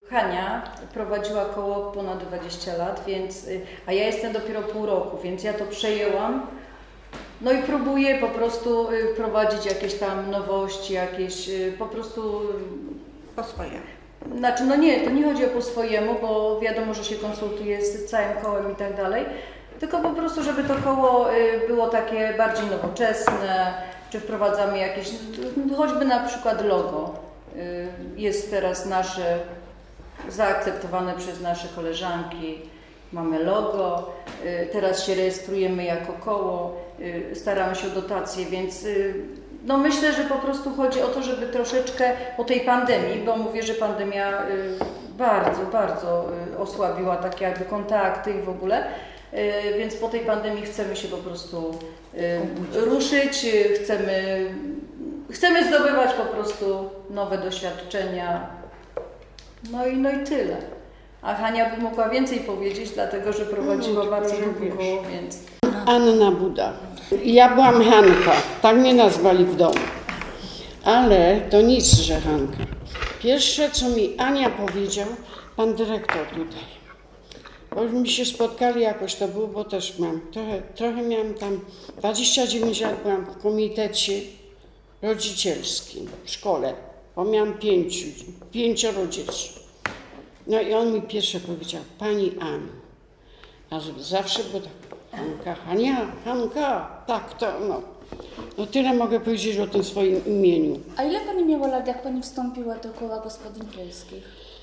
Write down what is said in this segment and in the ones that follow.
Hania prowadziła koło ponad 20 lat, a ja jestem dopiero pół roku, więc ja to przejęłam. No i próbuję po prostu wprowadzić jakieś tam nowości, jakieś po prostu... Po swojemu. Znaczy, no nie, to nie chodzi o po swojemu, bo wiadomo, że się konsultuje z całym kołem i tak dalej, tylko po prostu, żeby to koło było takie bardziej nowoczesne, czy wprowadzamy jakieś, choćby na przykład logo. Jest teraz nasze, zaakceptowane przez nasze koleżanki, mamy logo, teraz się rejestrujemy jako koło, staramy się o dotacje, więc no myślę, że po prostu chodzi o to, żeby troszeczkę po tej pandemii, bo mówię, że pandemia bardzo osłabiła takie jakby kontakty i w ogóle, więc po tej pandemii chcemy się po prostu ruszyć, chcemy zdobywać po prostu nowe doświadczenia, no i tyle. A Hania by mogła więcej powiedzieć, dlatego że prowadziła bardzo długo koło, więc... Anna Buda. Ja byłam Hanka, tak mnie nazwali w domu. Ale to nic, że Hanka. Pierwsze, co mi Ania powiedział, pan dyrektor tutaj. Bo już mi się spotkali jakoś, to było, bo też mam, trochę miałam tam, 29 lat byłam w komitecie rodzicielskim w szkole, bo miałam 5 dzieci. No i on mi pierwsze powiedział, pani Aniu, a zawsze było tak, Hanka, Hania, Hanka, tak, to no. No tyle mogę powiedzieć o tym swoim imieniu. A ile pani miała lat, jak pani wstąpiła do koła gospodyń wiejskich?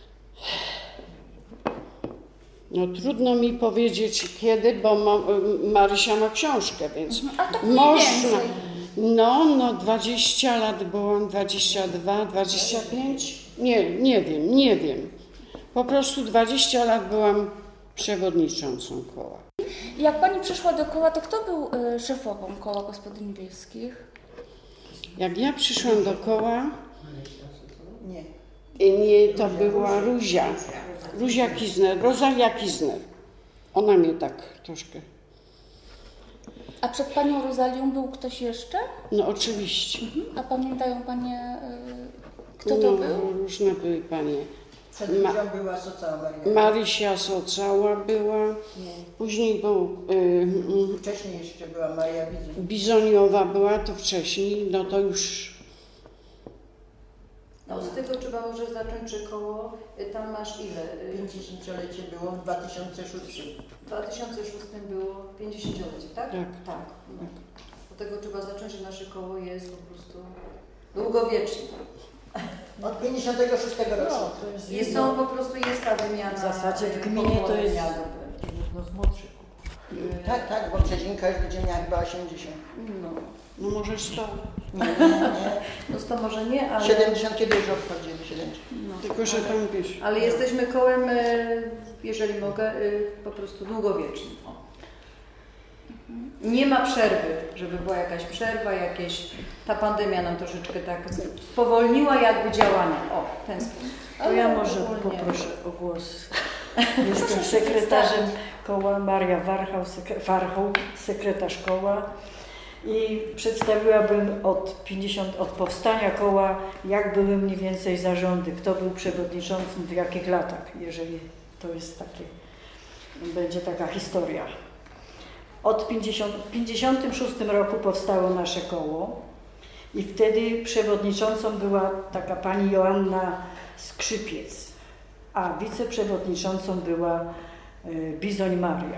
No trudno mi powiedzieć kiedy, bo Marysia ma książkę, więc A tak można. No 20 lat byłam, 22, 25? Nie wiem. Po prostu 20 lat byłam przewodniczącą koła. Jak pani przyszła do koła, to kto był szefową koła gospodyń wiejskich? Jak ja przyszłam do koła, nie, to była Ruzia Kizner, Rosalia Kizner. Ona mnie tak troszkę... A przed panią Rozalią był ktoś jeszcze? No oczywiście. A pamiętają panie, kto to był? Różne były panie. Przed Ruzią była Socała Maria. Marysia Socała była, później był... Wcześniej jeszcze była Maria Bizoniowa była, to wcześniej, no to już... No z tego trzeba może zacząć, że koło, tam masz ile? 50-lecie było w 2006. W 2006 było 50-lecie, tak? Tak. No. Od tego trzeba zacząć, że nasze koło jest po prostu długowieczne. Od 56 roku. No, są po prostu jest ta wymiana. W zasadzie w gminie to jest jedno z młodszych. Tak, bo Brzezinka już będzie miała chyba 80. No może 100. Nie. No 100 może nie, ale... 70 kiedy już obchodzimy, 70. No, Tylko, że tam wiesz. ale jesteśmy kołem, jeżeli mogę, po prostu długowiecznym. Nie ma przerwy, żeby była jakaś przerwa, ta pandemia nam troszeczkę tak spowolniła jakby działanie. O, w ten sposób. To ja może poproszę o głos. Jestem sekretarzem koła, Maria Warchoł, sekretarz koła. I przedstawiłabym od powstania koła, jak były mniej więcej zarządy, kto był przewodniczącym, w jakich latach, jeżeli to jest będzie taka historia. W 1956 roku powstało nasze koło i wtedy przewodniczącą była taka pani Joanna Skrzypiec, a wiceprzewodniczącą była Bizoń Maria.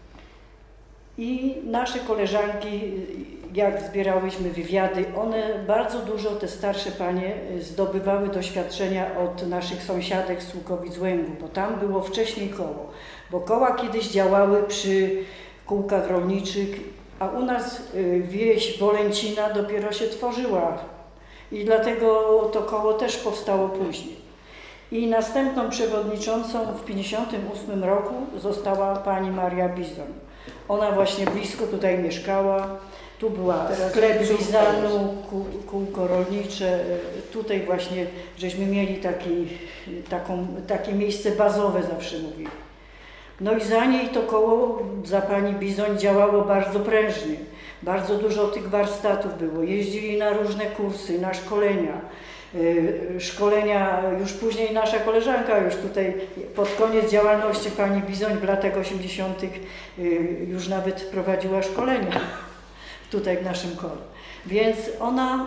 I nasze koleżanki, jak zbierałyśmy wywiady, one bardzo dużo, te starsze panie, zdobywały doświadczenia od naszych sąsiadek z Łukowic-Łęgu, bo tam było wcześniej koło. Bo koła kiedyś działały przy kółkach rolniczych, a u nas wieś Bolęcina dopiero się tworzyła i dlatego to koło też powstało później. I następną przewodniczącą w 1958 roku została pani Maria Bizoń. Ona właśnie blisko tutaj mieszkała, tu była sklep Bizanu, kółko rolnicze, tutaj właśnie żeśmy mieli takie miejsce bazowe, zawsze mówili. No i za niej to koło, za pani Bizoń działało bardzo prężnie, bardzo dużo tych warsztatów było, jeździli na różne kursy, na szkolenia. szkolenia, już później nasza koleżanka, już tutaj pod koniec działalności pani Bizoń w latach 80. już nawet prowadziła szkolenia tutaj w naszym kole. Więc ona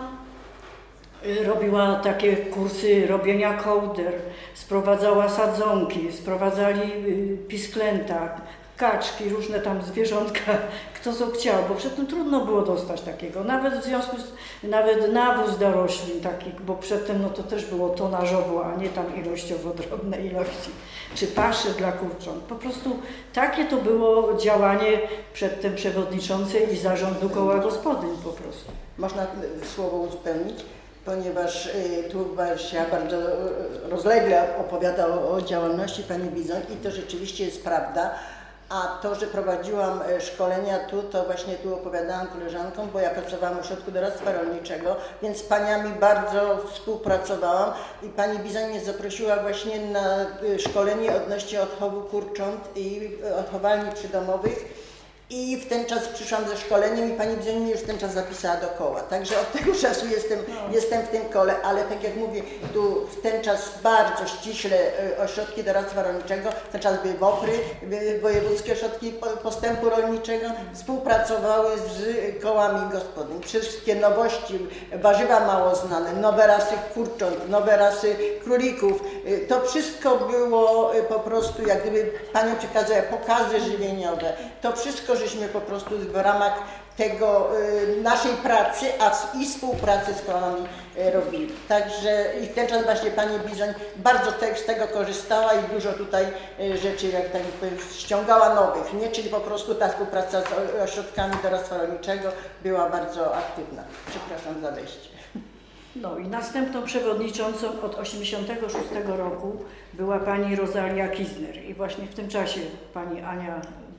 robiła takie kursy robienia kołder, sprowadzała sadzonki, sprowadzali pisklęta, kaczki, różne tam zwierzątka, kto co chciał, bo przedtem trudno było dostać takiego, nawet w związku z, nawet nawóz do roślin taki, bo przedtem no to też było tonażowo, a nie tam ilościowo drobne ilości, czy pasze dla kurcząt. Po prostu takie to było działanie przedtem przewodniczącej i zarządu koła gospodyń po prostu. Można słowo uzupełnić? Ponieważ tu Basia bardzo rozlegle opowiada o działalności pani Bizoń i to rzeczywiście jest prawda. A to, że prowadziłam szkolenia tu, to właśnie tu opowiadałam koleżankom, bo ja pracowałam w Ośrodku Doradztwa Rolniczego, więc z paniami bardzo współpracowałam i pani Bizoń mnie zaprosiła właśnie na szkolenie odnośnie odchowu kurcząt i odchowalni przydomowych. I w ten czas przyszłam ze szkoleniem i pani Bizoń mnie już w ten czas zapisała do koła. Także od tego czasu jestem w tym kole, ale tak jak mówię, tu w ten czas bardzo ściśle ośrodki doradztwa rolniczego, w ten czas były WOPR-y, wojewódzkie ośrodki postępu rolniczego, współpracowały z kołami gospodyń. Wszystkie nowości, warzywa mało znane, nowe rasy kurcząt, nowe rasy królików, to wszystko było po prostu, jak gdyby panią przekazała, pokazy żywieniowe, to wszystko żeśmy po prostu w ramach tego naszej pracy i współpracy z kołami robili. Także i w ten czas właśnie pani Bizoń bardzo z tego korzystała i dużo tutaj rzeczy, jak tak powiem, ściągała nowych, nie? Czyli po prostu ta współpraca z ośrodkami doradztwa rolniczego była bardzo aktywna. Przepraszam za wejście. No i następną przewodniczącą od 1986 roku była pani Rosalia Kizner i właśnie w tym czasie pani Ania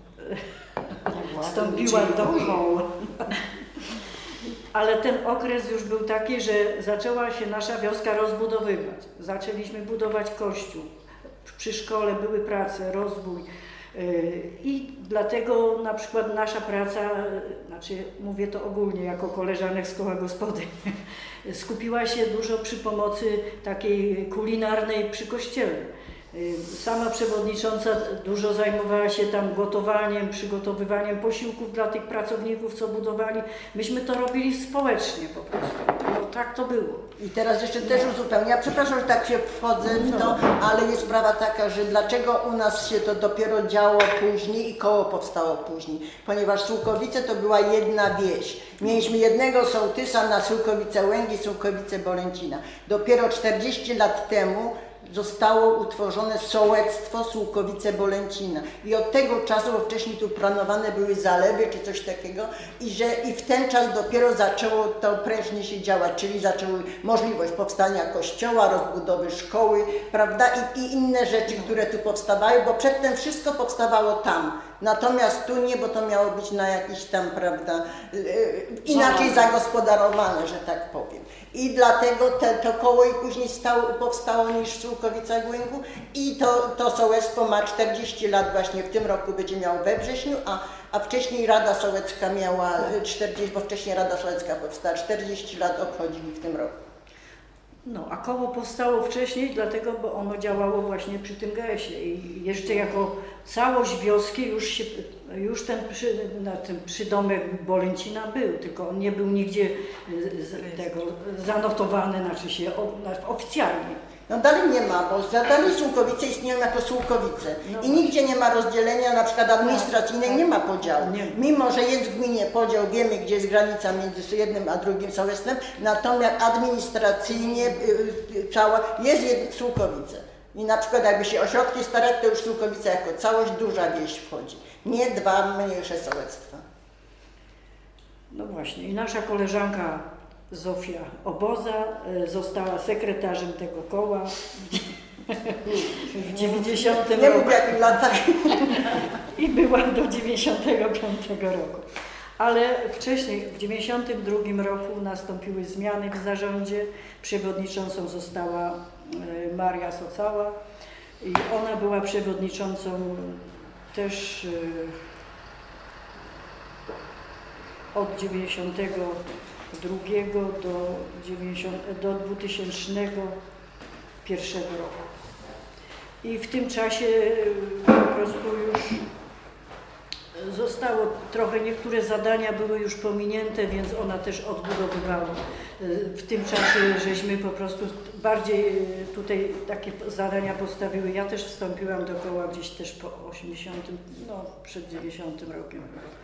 wstąpiła do koła. Ale ten okres już był taki, że zaczęła się nasza wioska rozbudowywać. Zaczęliśmy budować kościół. Przy szkole były prace, rozwój. I dlatego na przykład nasza praca, znaczy mówię to ogólnie jako koleżanek z koła gospodyń, skupiła się dużo przy pomocy takiej kulinarnej przy kościele. Sama przewodnicząca dużo zajmowała się tam gotowaniem, przygotowywaniem posiłków dla tych pracowników, co budowali. Myśmy to robili społecznie po prostu. No, tak to było. I teraz jeszcze też uzupełnię. Ja przepraszam, że tak się wchodzę w to, ale jest sprawa taka, że dlaczego u nas się to dopiero działo później i koło powstało później. Ponieważ Sułkowice to była jedna wieś. Mieliśmy jednego sołtysa na Sułkowice Łęgi, Sułkowice Bolęcina. Dopiero 40 lat temu zostało utworzone sołectwo Sułkowice-Bolęcina i od tego czasu, bo wcześniej tu planowane były zalewy czy coś takiego i w ten czas dopiero zaczęło to prężnie się działać, czyli zaczęły możliwość powstania kościoła, rozbudowy szkoły, prawda, i inne rzeczy, które tu powstawały, bo przedtem wszystko powstawało tam. Natomiast tu nie, bo to miało być na jakiś tam, prawda, inaczej zagospodarowane, że tak powiem. I dlatego to koło i później powstało niż w Sułkowicach Łęgu i to sołectwo ma 40 lat właśnie w tym roku będzie miało we wrześniu, a wcześniej Rada Sołecka miała 40, bo wcześniej Rada Sołecka powstała, 40 lat obchodzili w tym roku. No, a koło powstało wcześniej, dlatego, bo ono działało właśnie przy tym GS-ie i jeszcze jako całość wioski już ten przydomek Bolęcina był, tylko on nie był nigdzie zanotowany, znaczy się oficjalnie. No dalej nie ma, bo dalej Sułkowice istnieją jako Sułkowice i nigdzie nie ma rozdzielenia, na przykład administracyjnej, nie ma podziału. Mimo, że jest w gminie podział, wiemy gdzie jest granica między jednym a drugim sołectwem, natomiast administracyjnie jest Sułkowice. I na przykład jakby się ośrodki starać, to już Sułkowice jako całość, duża wieś wchodzi, nie dwa mniejsze sołectwa. No właśnie, i nasza koleżanka Zofia Oboza została sekretarzem tego koła w 90 roku. Nie mów w jakim latach. I była do 95 roku. Ale wcześniej, w 92 roku nastąpiły zmiany w zarządzie. Przewodniczącą została Maria Socała i ona była przewodniczącą też od 90 do 2001 roku. I w tym czasie po prostu już zostało trochę, niektóre zadania były już pominięte, więc ona też odbudowywała. W tym czasie żeśmy po prostu bardziej tutaj takie zadania postawiły. Ja też wstąpiłam do koła gdzieś też po 80, no przed 90 rokiem.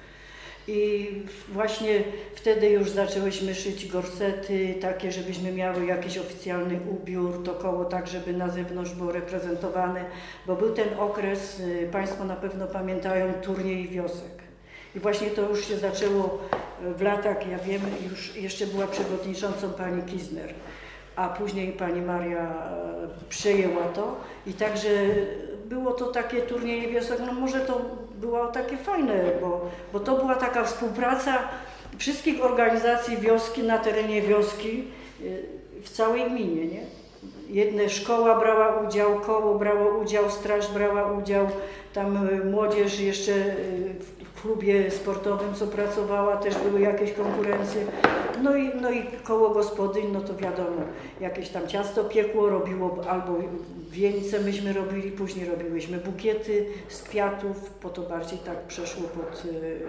I właśnie wtedy już zaczęłyśmy szyć gorsety, takie, żebyśmy miały jakiś oficjalny ubiór, to koło tak, żeby na zewnątrz było reprezentowane, bo był ten okres, Państwo na pewno pamiętają, turniej wiosek. I właśnie to już się zaczęło w latach, ja wiem, już jeszcze była przewodniczącą pani Kizner, a później pani Maria przejęła to i także było to takie turnieje wiosek, no może to było takie fajne, bo to była taka współpraca wszystkich organizacji wioski na terenie wioski w całej gminie, nie? Jedna szkoła brała udział, koło brało udział, straż brała udział, tam młodzież jeszcze w klubie sportowym, co pracowała, też były jakieś konkurencje. No i koło gospodyń, no to wiadomo, jakieś tam ciasto piekło, robiło albo wieńce myśmy robili, później robiłyśmy bukiety z kwiatów, bo to bardziej tak przeszło pod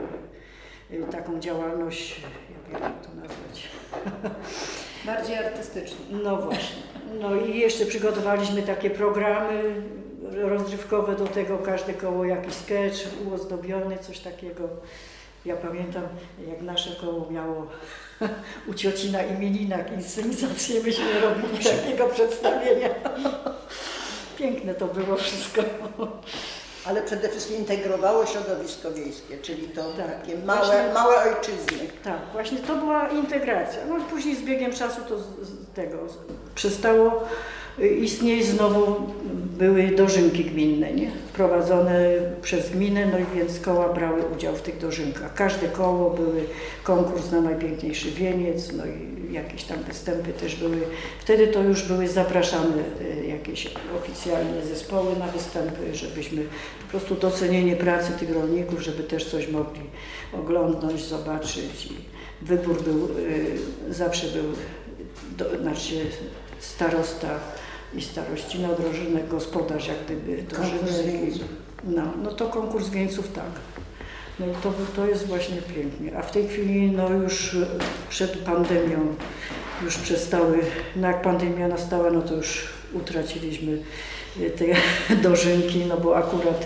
taką działalność, jak to nazwać? Bardziej artystycznie. No właśnie. No i jeszcze przygotowaliśmy takie programy rozrywkowe do tego, każde koło jakiś sketch uozdobiony, coś takiego. Ja pamiętam, jak nasze koło miało u cioci na imieninach inscenizację, myśmy robili takiego przedstawienia. Piękne to było wszystko. Ale przede wszystkim integrowało środowisko wiejskie, czyli to tak, takie małe ojczyzny. Tak, właśnie to była integracja. No i później z biegiem czasu to przestało istnieć, znowu były dożynki gminne, nie? Wprowadzone przez gminę, no i więc koła brały udział w tych dożynkach. Każde koło były konkurs na najpiękniejszy wieniec, no i jakieś tam występy też były. Wtedy to już były zapraszane jakieś oficjalne zespoły na występy, żebyśmy po prostu docenienie pracy tych rolników, żeby też coś mogli oglądnąć, zobaczyć. I wybór był, zawsze był, znaczy starosta i starościna, drożynek, gospodarz, jak gdyby drożynek. No to konkurs wieńców, tak. No i to jest właśnie pięknie. A w tej chwili, no już przed pandemią, już przestały, no jak pandemia nastała, no to już utraciliśmy te dożynki, no bo akurat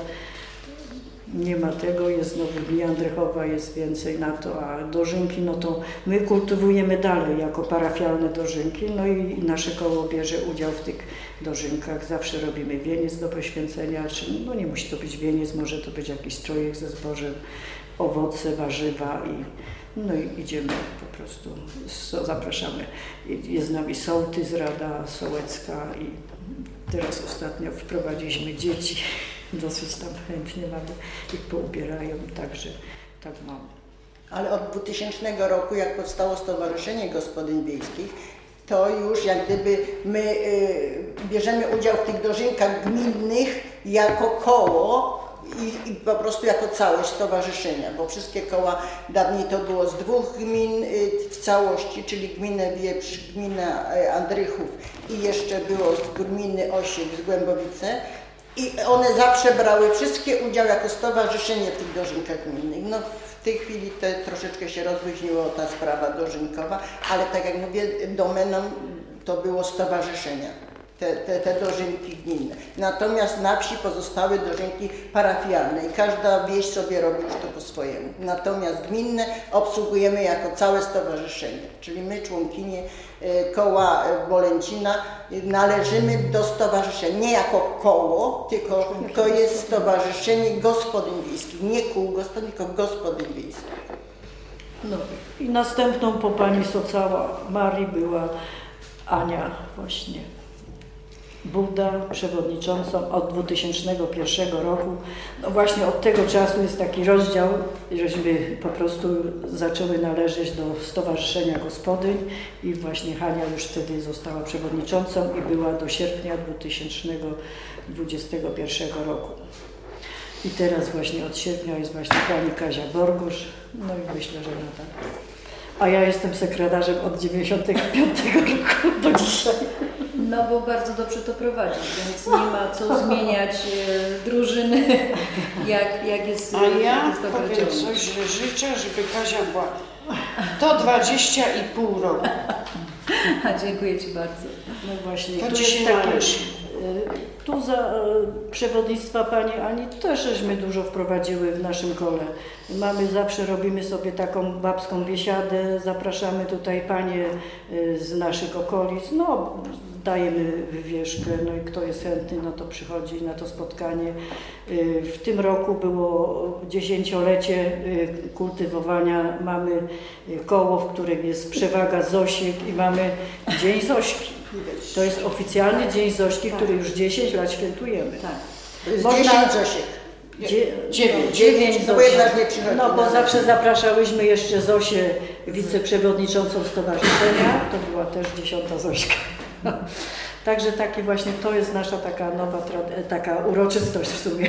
nie ma tego, jest znowu Gmina Andrychowa, jest więcej na to, a dożynki, no to my kultywujemy dalej jako parafialne dożynki, no i nasze koło bierze udział w tych dożynkach. Zawsze robimy wieniec do poświęcenia, no nie musi to być wieniec, może to być jakiś strojek ze zbożem, owoce, warzywa no i idziemy po prostu, zapraszamy. Jest z nami sołtys, Rada Sołecka i teraz ostatnio wprowadziliśmy dzieci. Dosyć tam chętnie mamy, ich poubierają, także tak mamy. Ale od 2000 roku, jak powstało Stowarzyszenie Gospodyń Wiejskich, to już jak gdyby my bierzemy udział w tych dożynkach gminnych jako koło i po prostu jako całość stowarzyszenia, bo wszystkie koła dawniej to było z 2 gmin w całości, czyli gminę Wieprz, gmina Andrychów i jeszcze było z gminy Osiek, z Głębowice. I one zawsze brały wszystkie udział jako stowarzyszenie w tych dożynkach gminnych. No w tej chwili troszeczkę się rozluźniła ta sprawa dożynkowa, ale tak jak mówię, domeną to było stowarzyszenia, te dożynki gminne. Natomiast na wsi pozostały dożynki parafialne i każda wieś sobie robi już to po swojemu. Natomiast gminne obsługujemy jako całe stowarzyszenie, czyli my, członkinie koła Bolęcina, należymy do stowarzyszenia, nie jako koło, tylko to jest Stowarzyszenie Gospodyń Wiejskich, nie kół gospodyń, tylko gospodyń wiejskich. No i następną po pani Socała Marii była Ania właśnie Buda, przewodniczącą od 2001 roku. No właśnie od tego czasu jest taki rozdział, żeśmy po prostu zaczęły należeć do Stowarzyszenia Gospodyń i właśnie Hania już wtedy została przewodniczącą i była do sierpnia 2021 roku. I teraz właśnie od sierpnia jest właśnie pani Kazia Borgosz, no i myślę, że ona tak a ja jestem sekretarzem od 95 roku do dzisiaj. No bo bardzo dobrze to prowadzi, więc nie ma co zmieniać drużyny, jak jest. A ja jest dobra powiem działalność. coś, że życzę, żeby Kazia była to 20,5 roku. Dziękuję Ci bardzo. No właśnie, To tu ci jest się taki, należy. tu za przewodnictwa Pani Ani też żeśmy dużo wprowadziły w naszym kole. Zawsze robimy sobie taką babską biesiadę, zapraszamy tutaj panie z naszych okolic, no dajemy wywieszkę, no i kto jest chętny, no to przychodzi na to spotkanie. W tym roku było 10-lecie kultywowania, mamy koło, w którym jest przewaga Zosiek i mamy Dzień Zośki. To jest oficjalny Dzień Zośki, który już 10 lat świętujemy. To jest Można- 10 Zosiek. 9 no bo jedna nie przychodzi. No bo zawsze zapraszałyśmy jeszcze Zosię, wiceprzewodniczącą stowarzyszenia, to była też 10. Zośka. Także takie właśnie to jest nasza taka nowa, taka uroczystość w sumie.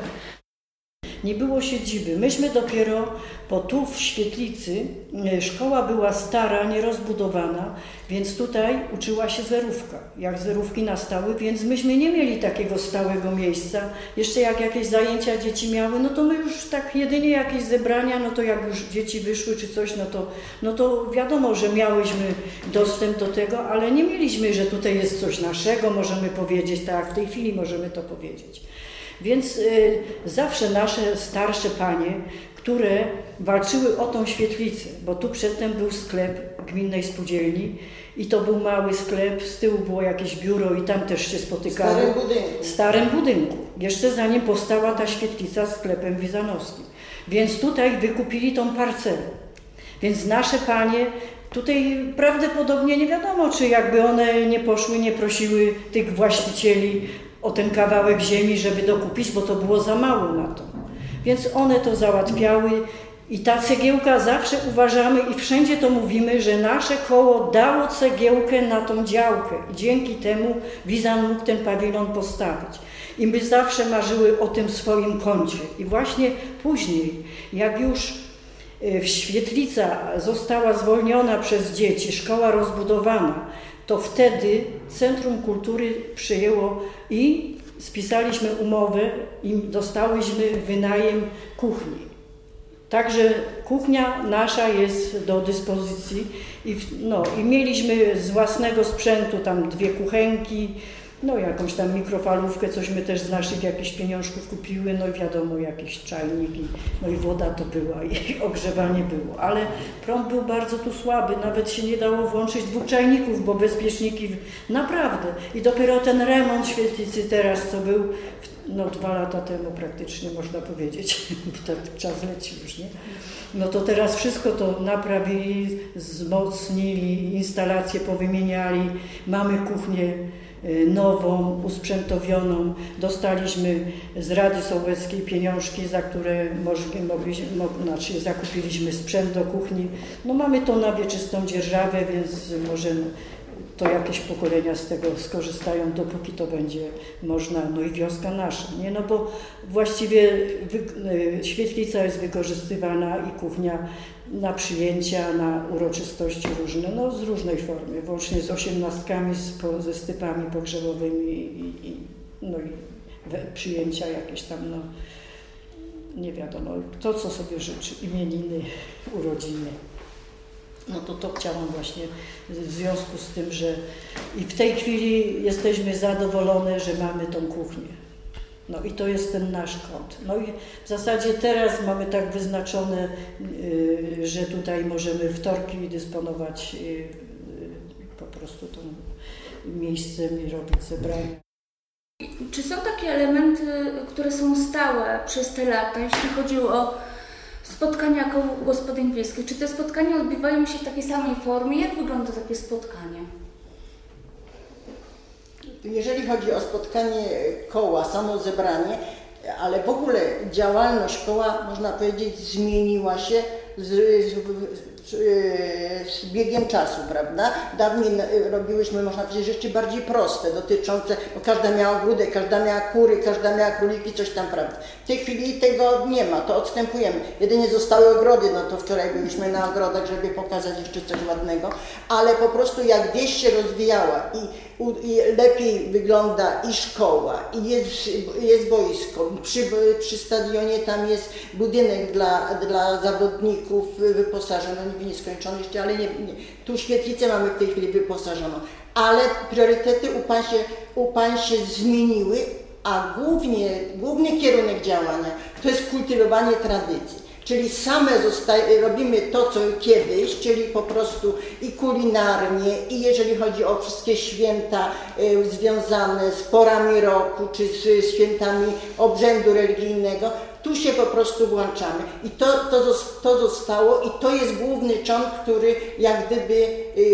Nie było siedziby. Myśmy dopiero, bo tu w Świetlicy szkoła była stara, nierozbudowana, więc tutaj uczyła się zerówka. Jak zerówki nastały, więc myśmy nie mieli takiego stałego miejsca. Jeszcze jak jakieś zajęcia dzieci miały, no to my już tak jedynie jakieś zebrania, no to jak już dzieci wyszły czy coś, no to wiadomo, że miałyśmy dostęp do tego, ale nie mieliśmy, że tutaj jest coś naszego, możemy powiedzieć, tak jak w tej chwili możemy to powiedzieć. Więc zawsze nasze starsze panie, które walczyły o tą świetlicę, bo tu przedtem był sklep gminnej spółdzielni i to był mały sklep, z tyłu było jakieś biuro i tam też się spotykały. W Starym budynku. Jeszcze zanim powstała ta świetlica z sklepem wizanowskim. Więc tutaj wykupili tą parcelę. Więc nasze panie tutaj prawdopodobnie nie wiadomo, czy jakby one nie poszły, nie prosiły tych właścicieli o ten kawałek ziemi, żeby dokupić, bo to było za mało na to. Więc one to załatwiały i ta cegiełka zawsze uważamy i wszędzie to mówimy, że nasze koło dało cegiełkę na tą działkę i dzięki temu Wizan mógł ten pawilon postawić. I my zawsze marzyły o tym swoim kącie. I właśnie później, jak już Świetlica została zwolniona przez dzieci, szkoła rozbudowana, to wtedy Centrum Kultury przyjęło i spisaliśmy umowę i dostałyśmy wynajem kuchni. Także kuchnia nasza jest do dyspozycji i mieliśmy z własnego sprzętu tam 2 kuchenki, no jakąś tam mikrofalówkę, cośmy też z naszych jakichś pieniążków kupiły, no i wiadomo, jakieś czajniki, no i woda to była i ogrzewanie było, ale prąd był bardzo tu słaby, nawet się nie dało włączyć 2 czajników, bo bezpieczniki, naprawdę. I dopiero ten remont świetlicy teraz, co był 2 lata temu praktycznie można powiedzieć, bo ten czas leci już, nie? No to teraz wszystko to naprawili, wzmocnili, instalacje powymieniali, mamy kuchnię nową, usprzętowioną. Dostaliśmy z Rady Sołeckiej pieniążki, za które zakupiliśmy sprzęt do kuchni. No mamy to na wieczystą dzierżawę, więc możemy, to jakieś pokolenia z tego skorzystają, dopóki to będzie można, no i wioska nasza, nie? No bo właściwie świetlica jest wykorzystywana i kuchnia na przyjęcia, na uroczystości różne, no z różnej formy, włącznie z 18, ze stypami pogrzebowymi i przyjęcia jakieś tam, no nie wiadomo, kto co sobie życzy, imieniny, urodziny. No to chciałam właśnie w związku z tym, że i w tej chwili jesteśmy zadowolone, że mamy tą kuchnię. No i to jest ten nasz kąt. No i w zasadzie teraz mamy tak wyznaczone, że tutaj możemy wtorki dysponować po prostu tym miejscem i robić zebrania. Czy są takie elementy, które są stałe przez te lata, jeśli chodzi o spotkania koło gospodyń wiejskich? Czy te spotkania odbywają się w takiej samej formie? Jak wygląda takie spotkanie? Jeżeli chodzi o spotkanie koła, samo zebranie, ale w ogóle działalność koła, można powiedzieć, zmieniła się z biegiem czasu, prawda? Dawniej robiłyśmy, można powiedzieć, rzeczy bardziej proste, dotyczące, bo każda miała ogródek, każda miała kury, każda miała króliki, coś tam, prawda? W tej chwili tego nie ma, to odstępujemy. Jedynie zostały ogrody, no to wczoraj byliśmy na ogrodach, żeby pokazać jeszcze coś ładnego, ale po prostu jak wieś się rozwijała i lepiej wygląda i szkoła, i jest boisko, przy stadionie tam jest budynek dla zawodników wyposażony, nieskończony jeszcze, ale nie, tu świetlicę mamy w tej chwili wyposażoną, ale priorytety u pań się zmieniły, a główny kierunek działania to jest kultywowanie tradycji. Czyli same robimy to, co kiedyś, czyli po prostu i kulinarnie, i jeżeli chodzi o wszystkie święta związane z porami roku, czy z świętami obrzędu religijnego, tu się po prostu włączamy. I to zostało i to jest główny cząg, który jak gdyby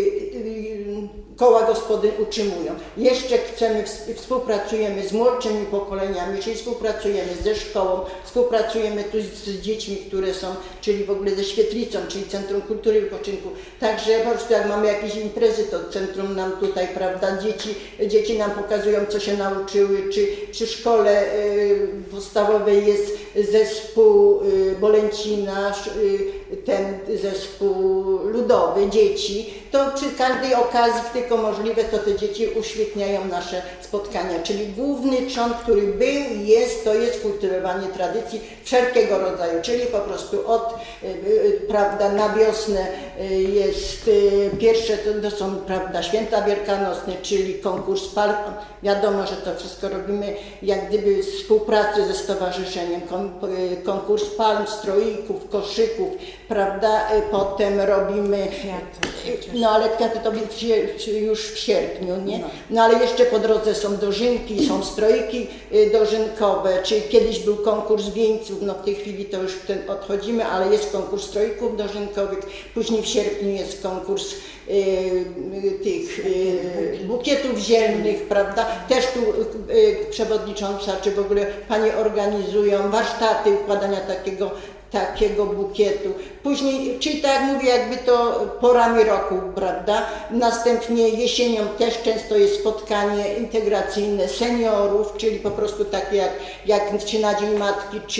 koła gospodyń utrzymują. Jeszcze współpracujemy z młodszymi pokoleniami, czyli współpracujemy ze szkołą, współpracujemy tu z dziećmi, które są, czyli w ogóle ze świetlicą, czyli Centrum Kultury i Wypoczynku. Także po prostu jak mamy jakieś imprezy, to centrum nam tutaj, prawda, dzieci nam pokazują, co się nauczyły, czy przy szkole podstawowej jest zespół Bolęcina, ten zespół ludowy, dzieci, to przy każdej okazji, tylko możliwe, to te dzieci uświetniają nasze spotkania. Czyli główny cząg, który był i jest, to jest kultywowanie tradycji wszelkiego rodzaju, czyli po prostu prawda, na wiosnę jest pierwsze, to są, prawda, święta wielkanocne, czyli konkurs palm. Wiadomo, że to wszystko robimy jak gdyby w współpracy ze stowarzyszeniem, konkurs palm, stroików, koszyków, prawda, potem robimy no ale kwiaty to już w sierpniu, nie? No ale jeszcze po drodze są dożynki, są strojki dożynkowe, czyli kiedyś był konkurs wieńców, no w tej chwili to już odchodzimy, ale jest konkurs strojków dożynkowych, później w sierpniu jest konkurs tych bukietów zielnych, prawda? Też tu przewodnicząca, czy w ogóle panie organizują warsztaty układania takiego bukietu. Później, czyli tak jak mówię, jakby to porami roku, prawda? Następnie jesienią też często jest spotkanie integracyjne seniorów, czyli po prostu takie czy na Dzień Matki, czy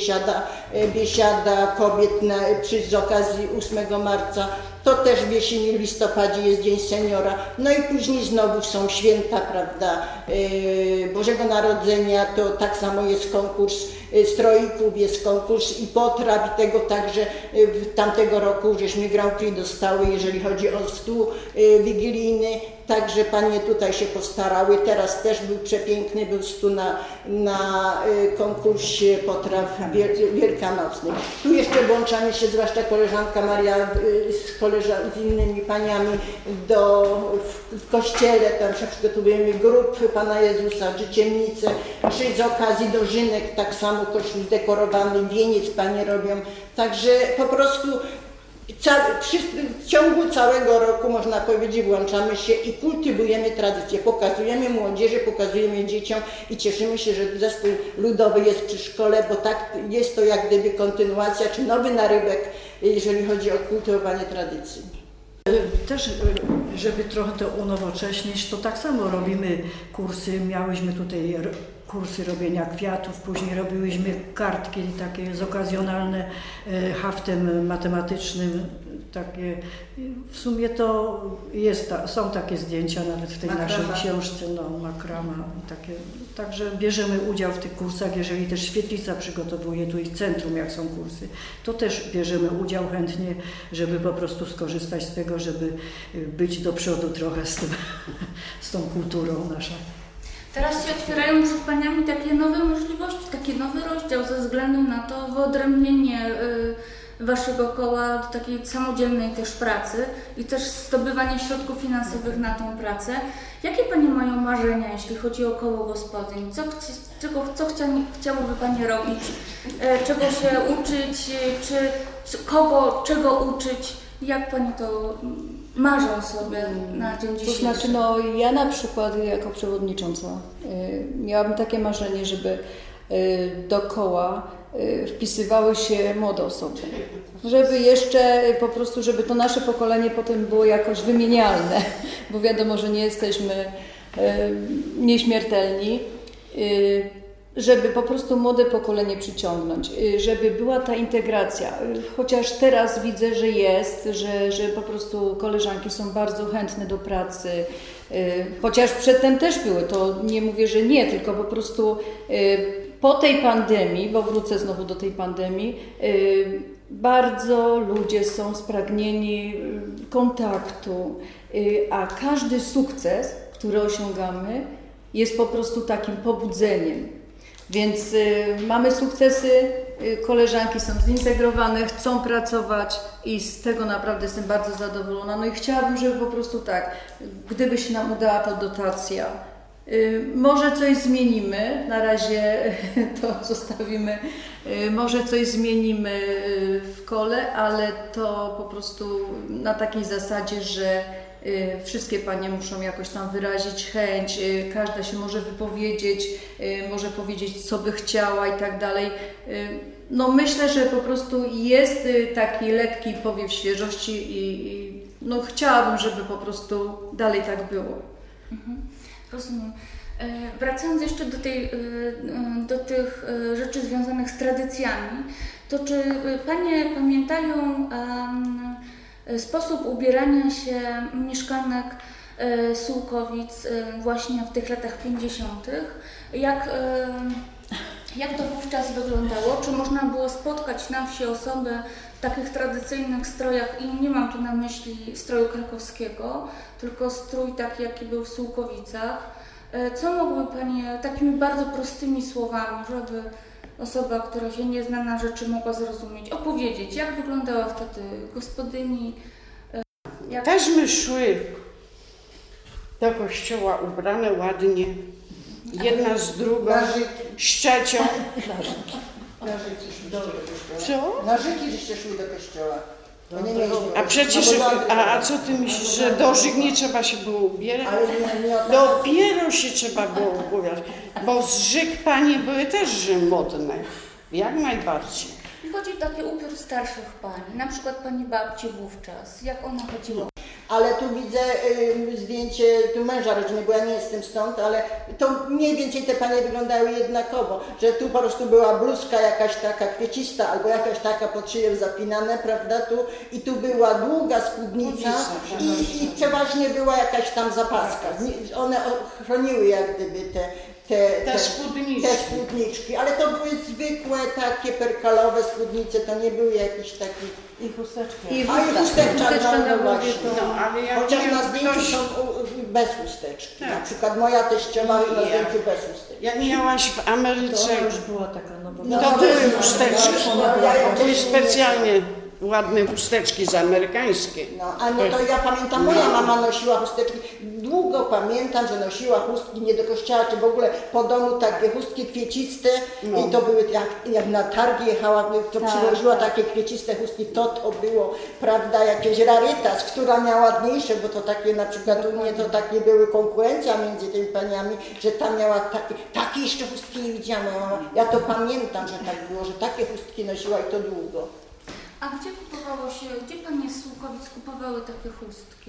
biesiada kobiet z okazji 8 marca. To też w jesieni, w listopadzie jest Dzień Seniora. No i później znowu są święta, prawda, Bożego Narodzenia, to tak samo jest konkurs stroików, jest konkurs i potraw i tego także tamtego roku żeśmy Grand Prix dostały, jeżeli chodzi o stół wigilijny. Także panie tutaj się postarały. Teraz też był przepiękny, był stół na konkursie potraw wielkanocnych. Tu jeszcze włączamy się, zwłaszcza koleżanka Maria z innymi paniami w kościele, tam się przygotowujemy grób Pana Jezusa, dziecięcnice, czy z okazji dożynek tak samo kościół zdekorowany, wieniec panie robią. Także po prostu w ciągu całego roku, można powiedzieć, włączamy się i kultywujemy tradycję, pokazujemy młodzieży, pokazujemy dzieciom i cieszymy się, że zespół ludowy jest przy szkole, bo tak jest to jak gdyby kontynuacja, czy nowy narybek, jeżeli chodzi o kultywowanie tradycji. Też, żeby trochę to unowocześnić, to tak samo robimy kursy, miałyśmy tutaj kursy robienia kwiatów, później robiłyśmy kartki takie zokazjonalne haftem matematycznym, takie, w sumie to są takie zdjęcia nawet w tej naszej książce, makrama i takie, także bierzemy udział w tych kursach, jeżeli też świetlica przygotowuje tu i centrum, jak są kursy, to też bierzemy udział chętnie, żeby po prostu skorzystać z tego, żeby być do przodu trochę z tą kulturą naszą. Teraz się otwierają przed paniami takie nowe możliwości, taki nowy rozdział ze względu na to wyodrębnienie waszego koła do takiej samodzielnej też pracy i też zdobywanie środków finansowych na tą pracę. Jakie panie mają marzenia, jeśli chodzi o koło gospodyń? Co chciałoby pani robić? Czego się uczyć? Czego uczyć? Jak pani to marzą sobie na dzień dzisiejszy? To znaczy, ja na przykład jako przewodnicząca miałabym takie marzenie, żeby do koła wpisywały się młode osoby. Żeby jeszcze po prostu, żeby to nasze pokolenie potem było jakoś wymienialne, bo wiadomo, że nie jesteśmy nieśmiertelni, żeby po prostu młode pokolenie przyciągnąć, żeby była ta integracja. Chociaż teraz widzę, że jest, że po prostu koleżanki są bardzo chętne do pracy, chociaż przedtem też były, to nie mówię, że nie, tylko po prostu po tej pandemii, bo wrócę znowu do tej pandemii, bardzo ludzie są spragnieni kontaktu, a każdy sukces, który osiągamy, jest po prostu takim pobudzeniem. Więc mamy sukcesy, koleżanki są zintegrowane, chcą pracować i z tego naprawdę jestem bardzo zadowolona. No i chciałabym, żeby po prostu tak, gdyby się nam udała ta dotacja, może coś zmienimy, na razie to zostawimy, może coś zmienimy w kole, ale to po prostu na takiej zasadzie, że wszystkie panie muszą jakoś tam wyrazić chęć, każda się może wypowiedzieć, może powiedzieć, co by chciała i tak dalej. No myślę, że po prostu jest taki lekki powiew świeżości i no chciałabym, żeby po prostu dalej tak było. Rozumiem. Wracając jeszcze do tych rzeczy związanych z tradycjami, to czy panie pamiętają sposób ubierania się mieszkanek Sułkowic właśnie w tych latach 50. Jak to wówczas wyglądało? Czy można było spotkać na wsi osoby w takich tradycyjnych strojach i nie mam tu na myśli stroju krakowskiego, tylko strój taki, jaki był w Sułkowicach. Co mogły panie takimi bardzo prostymi słowami, żeby osoba, która się nie zna na rzeczy, mogła zrozumieć, opowiedzieć, jak wyglądała wtedy gospodyni? Też my szły do kościoła ubrane ładnie, jedna z drugą, z trzecią. Co? Na żyki żeście szły do kościoła. A przecież, a co ty myślisz, że do żyk nie trzeba się było ubierać? Dopiero się trzeba było ubierać, bo z żyk panie były też modne, jak najbardziej. Chodzi o taki ubiór starszych pań, na przykład pani babci wówczas, jak ona chodziła? Ale tu widzę zdjęcie tu męża rodziny, bo ja nie jestem stąd, ale to mniej więcej te panie wyglądały jednakowo, że tu po prostu była bluzka jakaś taka kwiecista albo jakaś taka pod szyję zapinane, prawda, tu i tu była długa spódnica i przeważnie była jakaś tam zapaska. One chroniły jak gdyby te spódniczki, ale to były zwykłe takie perkalowe spódnice, to nie były jakieś takie... I chusteczki. I chusteczka na głowie. Chociaż na zdjęciu ktoś... są bez chusteczki. Tak. Na przykład moja teściowa na zdjęciu bez chusteczki. Jak miałaś w Ameryce, to już była taka, to były chusteczki. Były specjalnie ładne chusteczki z amerykańskie. No, a no to ja pamiętam, moja mama nosiła chusteczki. Długo pamiętam, że nosiła chustki nie do kościoła, czy w ogóle po domu takie chustki kwieciste i to były, jak na targi jechała, to przywoziła takie kwieciste chustki, to było, prawda, jakieś rarytas, która miała ładniejsze, bo to takie na przykład u mnie to takie były konkurencja między tymi paniami, że ta miała takie jeszcze chustki nie widziałam. Ja to pamiętam, że tak było, że takie chustki nosiła i to długo. A gdzie panie z Sułkowic kupowały takie chustki?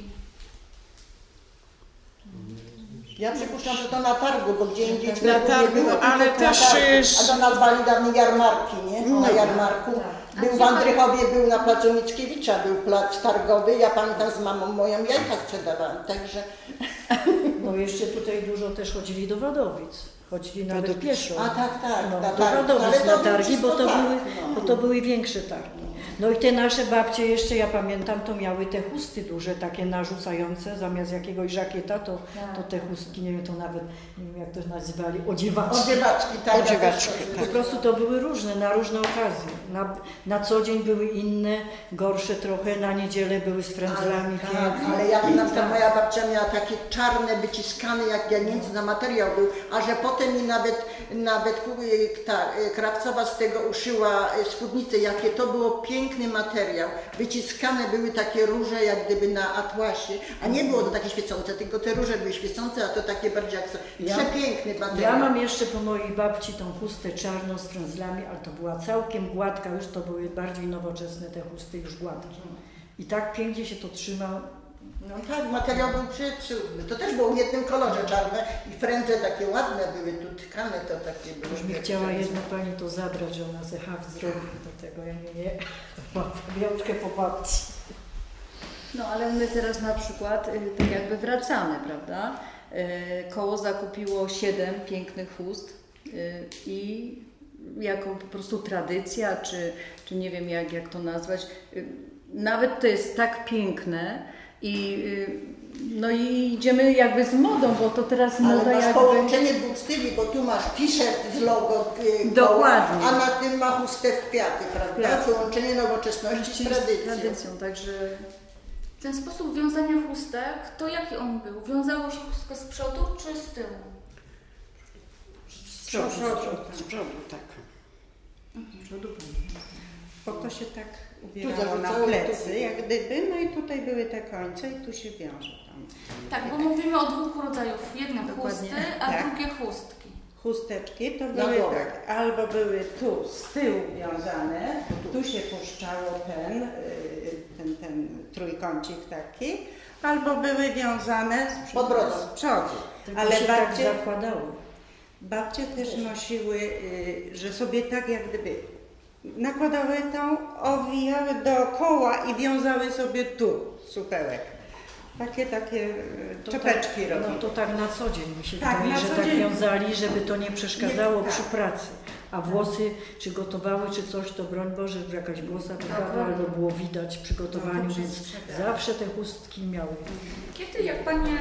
Ja przypuszczam, że to na targu, bo gdzie indziej na targu, nie było, ale też jest... A to nazwali dawniej jarmarki, nie? Na jarmarku. Był w Andrychowie, był na placu Mickiewicza, był plac targowy. Ja pamiętam, z mamą moją jajka sprzedawałam, także... No jeszcze tutaj dużo też chodzili do Wadowic. Chodzili nawet pieszo. A tak, do Wadowic na targi, bo to były większe targi. No i te nasze babcie jeszcze, ja pamiętam, to miały te chusty duże, takie narzucające, zamiast jakiegoś żakieta, to te chustki, nie wiem, to nawet, nie wiem jak to nazywali, odziewaczki. Odziewaczki, tak. Odziewaczki, Po prostu to były różne, na różne okazje. Na co dzień były inne, gorsze trochę, na niedzielę były z frędzlami. Ale jak na przykład moja babcia miała takie czarne, wyciskane, jak ja nie wiem, na materiał był, a że potem mi nawet ta krawcowa z tego uszyła spódnicę, jakie to było piękne, piękny materiał. Wyciskane były takie róże jak gdyby na atłasie, a nie było to takie świecące, tylko te róże były świecące, a to takie bardziej jak przepiękny materiał. Ja mam jeszcze po mojej babci tą chustę czarną z frędzlami, ale to była całkiem gładka, już to były bardziej nowoczesne te chusty, już gładkie. I tak pięknie się to trzyma. No tak, materiał był przycudny. To też było w jednym kolorze czarne i frędze takie ładne były, tu tkane to takie były. Już mi chciała jedna pani to zabrać, że ona ze haft zrobi do tego, ja nie, mam pamiątkę po babci. No ale my teraz na przykład tak jakby wracamy, prawda? Koło zakupiło 7 pięknych chust i jako po prostu tradycja, czy nie wiem jak to nazwać, nawet to jest tak piękne no i idziemy jakby z modą, bo to teraz moda ale masz jakby... połączenie dwóch styli, bo tu masz t-shirt z logo Dokładnie. koła, a na tym ma chustę w kwiaty, prawda? Połączenie nowoczesności z tradycją. Także... Ten sposób wiązania chustek, to jaki on był? Wiązało się chustkę z przodu czy z tyłu? Z przodu, tak. Bo to się tak ubierało na plecy, jak gdyby, no i tutaj były te końce i tu się wiąże tam. Tak, bo mówimy o dwóch rodzajów. Jedne Dokładnie. chusty, a Tak. drugie chustki. Chusteczki to Na były głowę. tak, albo były tu z tyłu wiązane, tu się puszczało ten trójkącik taki, albo były wiązane Pod brodą. z przodu. Tylko Ale się tak zakładało. babcie też nosiły, że sobie tak jak gdyby nakładały tą, owijały dookoła i wiązały sobie tu supełek. Takie To czepeczki tak, robiły. no to tak na co dzień mi się Tak, wydaje, na że co tak dzień. wiązali, żeby to nie przeszkadzało Nie, przy tak. pracy. A włosy, czy gotowały, czy coś, to broń Boże, że jakaś włosa wypadła, albo było widać w przygotowaniu, więc zawsze te chustki miały. Kiedy, jak Panie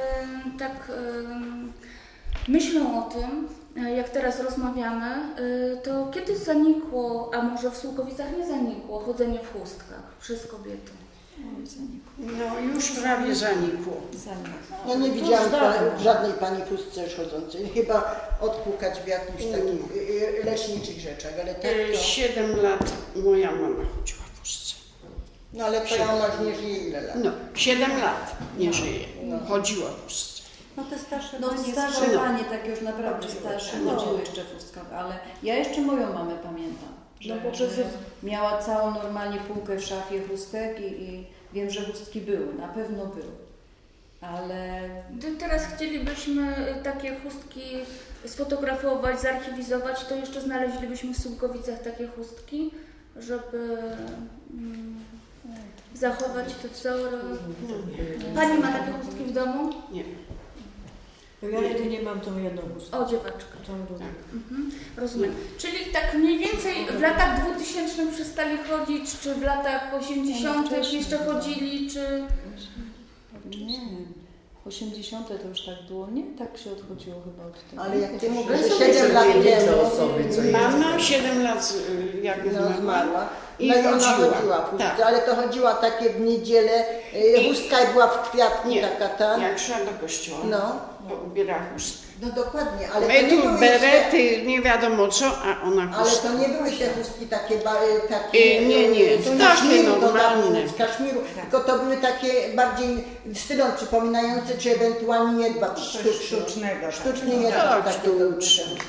myślą o tym, jak teraz rozmawiamy, to kiedy zanikło, a może w Sułkowicach nie zanikło, chodzenie w chustkach przez kobiety? No już prawie zanikło. Ja nie To widziałam już dawno. żadnej pani chustce już chodzącej. Chyba odpukać w jakimś takich leśniczych rzeczach, ale tak to... 7 lat moja mama chodziła w chustce. No ale twoja mama już nie żyje ile lat? No, 7 lat nie żyje. Chodziła w chustce. No te starsze No panie starsze no. panie, takie już naprawdę starsze, chodziły jeszcze w chustkach, ale ja jeszcze moją mamę pamiętam, że miała całą normalnie półkę w szafie chustek i wiem, że chustki były, na pewno były, ale... Gdy teraz chcielibyśmy takie chustki sfotografować, zarchiwizować, to jeszcze znaleźlibyśmy w Sułkowicach takie chustki, żeby zachować te wzory. Pani ma takie chustki w domu? Nie. Ja jedynie mam tą jedną chustkę. O, dziewaczkę. Tą drugą. Rozumiem. Czyli tak mniej więcej w latach 2000 przestali chodzić, czy w latach 80 jeszcze chodzili, czy... Nie, 80 to już tak było, nie? Tak się odchodziło chyba od tego. Ale jak ty mówisz, Ale że są 7 lat temu Mama 7 lat jak zmarła. zmarła i No i ona chodziła. chodziła w chustce, Tak. ale to chodziła takie w niedzielę, chustka była w kwiatku Nie, taka ta. jak szła do kościoła, No. to ubierała chustkę. No dokładnie, ale to My nie tu były berety, nie wiadomo co, a ona Ale chustkę. to nie były te chustki takie Nie, z takie kaszmiru, normalne. z kaszmiru, tylko to były takie bardziej stylem przypominające, czy ewentualnie jedwab sztucznego. Sztuczny Tak, jedwab. takie to były te sztuczny. chustki.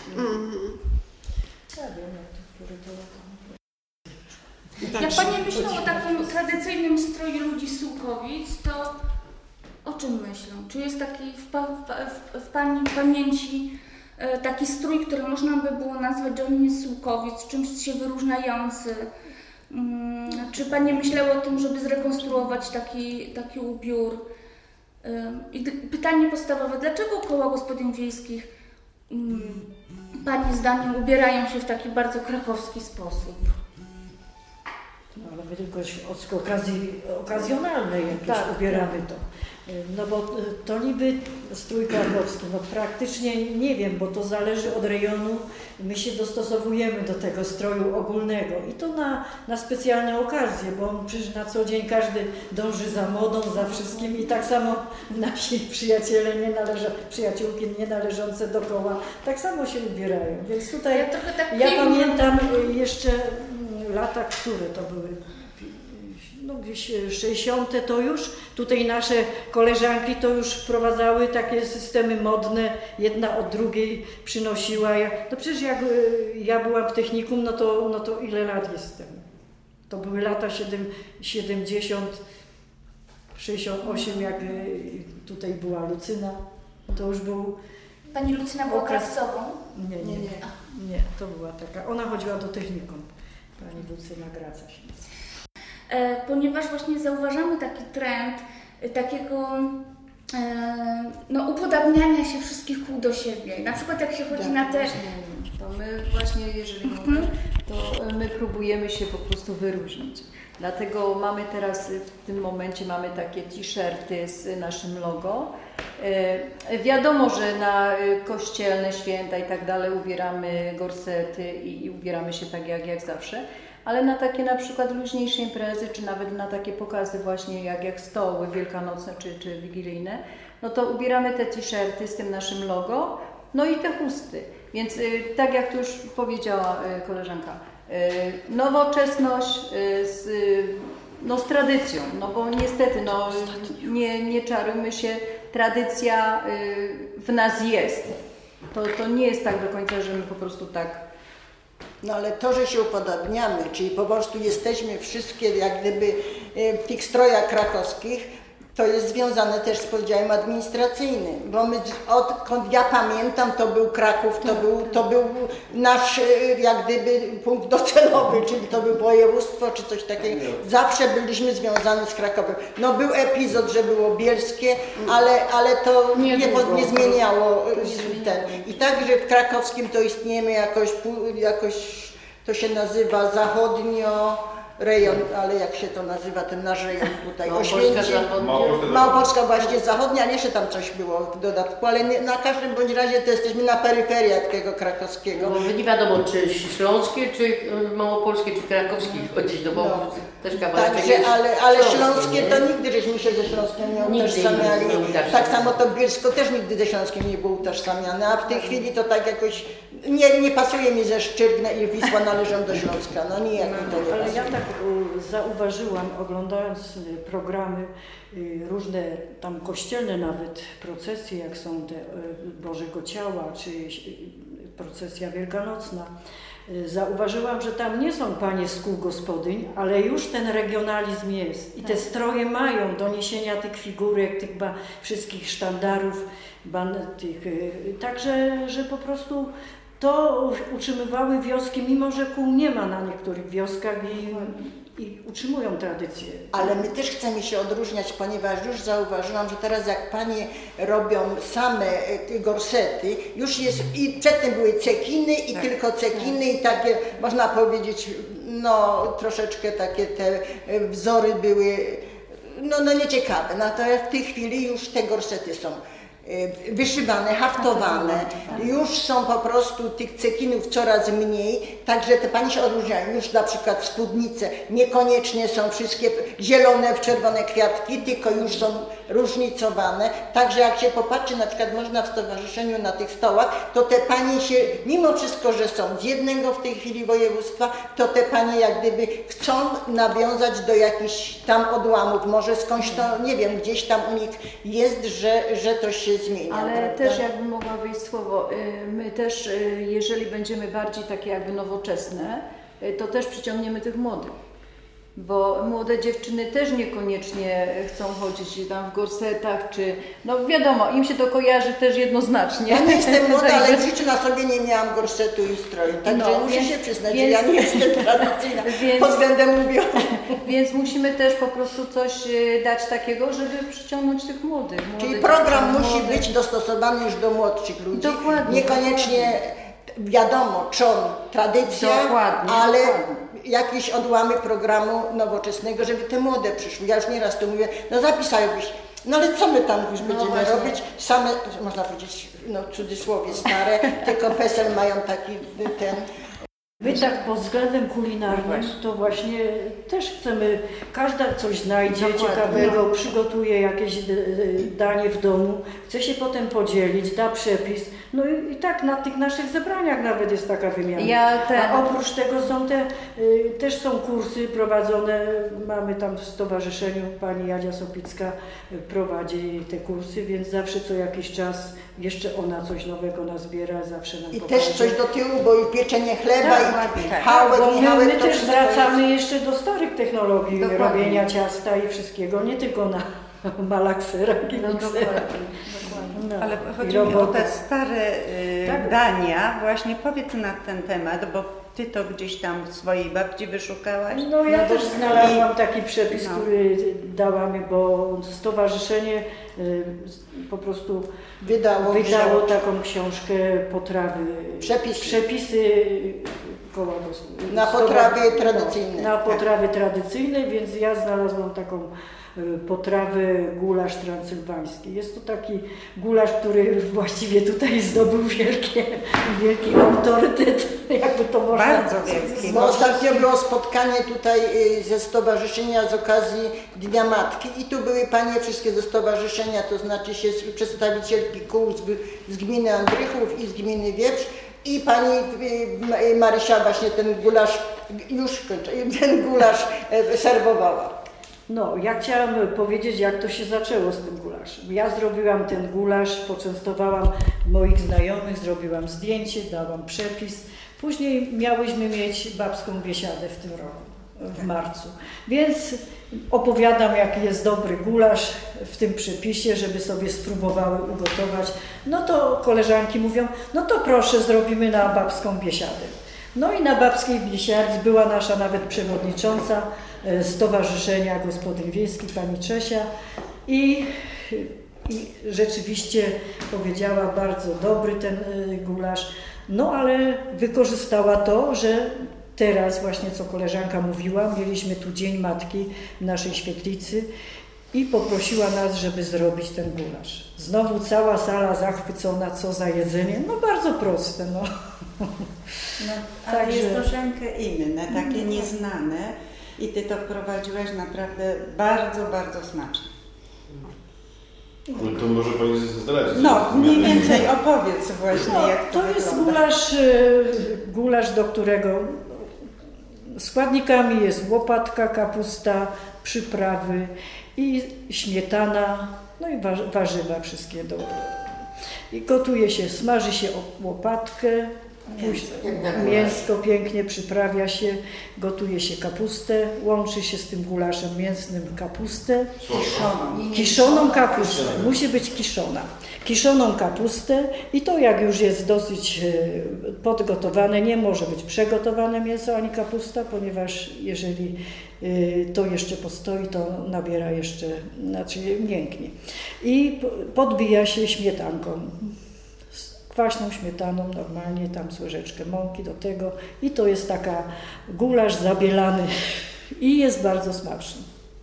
Jak Panie myślą o takim tradycyjnym stroju ludzi z Sułkowic, to o czym myślą? Czy jest taki w Pani pamięci taki strój, który można by było nazwać, że on jest z Sułkowic, czymś się wyróżniający? Czy Panie myślały o tym, żeby zrekonstruować taki ubiór? I pytanie podstawowe, dlaczego koła gospodyń wiejskich Pani zdaniem ubierają się w taki bardzo krakowski sposób? No, ale my tylko z okazji okazjonalnej jakieś Tak, ubieramy to. No bo to niby strój krakowski, no praktycznie nie wiem, bo to zależy od rejonu. My się dostosowujemy do tego stroju ogólnego i to na specjalne okazje, bo przecież na co dzień każdy dąży za modą, za wszystkim i tak samo nasi przyjaciele, przyjaciółki nie należące do koła, tak samo się ubierają. Więc tutaj Ja trochę tak ja pięknie- pamiętam jeszcze lata, które to były? No gdzieś 60. to już tutaj nasze koleżanki to już wprowadzały takie systemy modne, jedna od drugiej przynosiła. No przecież jak ja byłam w technikum, no to ile lat jestem? To były lata 70, 68, jak tutaj była Lucyna, to już był... Pani Lucyna była krawcową? Nie, to była taka, ona chodziła do technikum, pani Lucyna Graca się nazywa. Ponieważ właśnie zauważamy taki trend takiego upodabniania się wszystkich kół do siebie. Na przykład jak się chodzi na te... To my właśnie, jeżeli mówimy, to my próbujemy się po prostu wyróżnić. Dlatego mamy teraz, w tym momencie mamy takie t-shirty z naszym logo. Wiadomo, że na kościelne święta i tak dalej ubieramy gorsety i ubieramy się tak jak zawsze. Ale na takie na przykład luźniejsze imprezy, czy nawet na takie pokazy właśnie jak stoły wielkanocne czy wigilijne, no to ubieramy te t-shirty z tym naszym logo, no i te chusty. Więc tak jak tu już powiedziała koleżanka, nowoczesność z tradycją, no bo niestety nie czarujmy się, tradycja w nas jest. To nie jest tak do końca, że my po prostu tak... No ale to, że się upodabniamy, czyli po prostu jesteśmy wszystkie jak gdyby w tych strojach krakowskich, to jest związane też z podziałem administracyjnym, bo my odkąd ja pamiętam, to był Kraków, to był nasz jak gdyby punkt docelowy, czyli to był województwo czy coś takiego. Zawsze byliśmy związani z Krakowem. No był epizod, że było bielskie, ale to nie zmieniało ten. I także w krakowskim to istniejemy jakoś to się nazywa zachodnio rejon, ale jak się to nazywa, ten nasz rejon tutaj, Oświęcim, Małopolska właśnie zachodnia, ale jeszcze tam coś było w dodatku, ale na każdym bądź razie to jesteśmy na peryferiach tego krakowskiego. No, nie wiadomo, czy śląskie, czy małopolskie, czy krakowskie chodzić, bo też kawałek także, ale śląskie to nigdy żeśmy się ze Śląskiem nie utożsamiali. Tak samo to Bielsko też nigdy ze Śląskiem nie było utożsamiane, a w tej chwili to tak jakoś nie pasuje mi, że Szczyrk i Wisła należą do Śląska, no nijak mi to nie pasuje. Ale ja tak zauważyłam, oglądając programy różne tam kościelne nawet procesje, jak są te Bożego Ciała, czy procesja wielkanocna, zauważyłam, że tam nie są panie z kół gospodyń, ale już ten regionalizm jest i te stroje mają do niesienia tych figurek, tych wszystkich sztandarów, także, że po prostu to utrzymywały wioski, mimo że kół nie ma na niektórych wioskach i utrzymują tradycję. Ale my też chcemy się odróżniać, ponieważ już zauważyłam, że teraz jak panie robią same gorsety, już jest, i przedtem były cekiny i tylko cekiny i takie, można powiedzieć, no troszeczkę takie te wzory były, no nieciekawe. Natomiast w tej chwili już te gorsety są wyszywane, haftowane, już są po prostu tych cekinów coraz mniej, także te panie się odróżniają. Już na przykład spódnice niekoniecznie są wszystkie zielone w czerwone kwiatki, tylko już są różnicowane, także jak się popatrzy, na przykład można w stowarzyszeniu na tych stołach, to te panie się, mimo wszystko, że są z jednego w tej chwili województwa, to te panie jak gdyby chcą nawiązać do jakichś tam odłamów, może skądś to, nie wiem, gdzieś tam u nich jest, że to się zmienia. Ale prawda? też jakbym mogła wyjść słowo, my też, jeżeli będziemy bardziej takie jakby nowoczesne, to też przyciągniemy tych młodych. Bo młode dziewczyny też niekoniecznie chcą chodzić tam w gorsetach, czy no wiadomo, im się to kojarzy też jednoznacznie. Ja nie jestem młoda, ale w życiu na sobie nie miałam gorsetu i stroju, także muszę się przyznać, że ja nie jestem tradycyjna pod względem ubiorów. Więc musimy też po prostu coś dać takiego, żeby przyciągnąć tych młodych. Czyli program musi być dostosowany już do młodszych ludzi. Dokładnie. Niekoniecznie wiadomo, czon, tradycja, ale jakieś odłamy programu nowoczesnego, żeby te młode przyszły. Ja już nieraz to mówię, no zapisałbyś, no ale co my tam już będziemy robić? Same, można powiedzieć, no w cudzysłowie stare, tylko PESEL mają taki ten... My tak pod względem kulinarnym to właśnie też chcemy, każda coś znajdzie ciekawego, przygotuje jakieś danie w domu, chce się potem podzielić, da przepis, No i tak na tych naszych zebraniach nawet jest taka wymiana. A oprócz tego są też są kursy prowadzone, mamy tam w stowarzyszeniu, pani Jadzia Sopicka prowadzi te kursy, więc zawsze co jakiś czas jeszcze ona coś nowego nazbiera, zawsze nam I pokaże. też coś do tyłu, bo i pieczenie chleba, i bo Michałek, my też wracamy jeszcze do starych technologii robienia ciasta i wszystkiego, nie tylko na malaksera, Ale chodzi mi o te stare dania, właśnie powiedz na ten temat, bo Ty to gdzieś tam swojej babci wyszukałaś? No ja też znalazłam taki przepis, który dała mi, bo stowarzyszenie po prostu wydało taką książkę potrawy. Przepisy koła na potrawy tradycyjne. Na potrawy tradycyjne, więc ja znalazłam taką potrawę gulasz transylwański. Jest to taki gulasz, który właściwie tutaj zdobył wielki autorytet, jakby to można. Bardzo wielki. Bo ostatnio było spotkanie tutaj ze stowarzyszenia z okazji Dnia Matki i tu były panie wszystkie ze stowarzyszenia, to znaczy się przedstawicielki kół z gminy Andrychów i z gminy Wieprz. I pani Marysia właśnie ten gulasz serwowała. No, ja chciałam powiedzieć, jak to się zaczęło z tym gulaszem. Ja zrobiłam ten gulasz, poczęstowałam moich znajomych, zrobiłam zdjęcie, dałam przepis. Później miałyśmy mieć babską biesiadę w tym roku, w marcu. Więc opowiadam, jaki jest dobry gulasz w tym przepisie, żeby sobie spróbowały ugotować. No to koleżanki mówią, no to proszę, zrobimy na babską biesiadę. No i na babskiej biesiadzie była nasza nawet przewodnicząca Stowarzyszenia Gospodyń Wiejskich, pani Czesia i rzeczywiście powiedziała, bardzo dobry ten gulasz, no ale wykorzystała to, że teraz właśnie, co koleżanka mówiła, mieliśmy tu Dzień Matki w naszej świetlicy i poprosiła nas, żeby zrobić ten gulasz. Znowu cała sala zachwycona, co za jedzenie, no bardzo proste, no. Ale także jest troszeczkę inne, takie nieznane i Ty to wprowadziłaś naprawdę bardzo, bardzo smacznie. No to może Pani zdradzić. No, mniej więcej opowiedz właśnie, jak to wygląda. jest gulasz, do którego składnikami jest łopatka, kapusta, przyprawy i śmietana, no i warzywa wszystkie. I gotuje się, smaży się łopatkę, mięsko pięknie przyprawia się, gotuje się kapustę, łączy się z tym gulaszem mięsnym kapustę, kiszoną kapustę, musi być kiszoną kapustę i to jak już jest dosyć podgotowane, nie może być przegotowane mięso ani kapusta, ponieważ jeżeli to jeszcze postoi, to nabiera jeszcze, znaczy mięknie. I podbija się śmietanką. Kwaśną śmietaną, normalnie tam łyżeczkę mąki do tego i to jest taka gulasz zabielany i jest bardzo smaczny.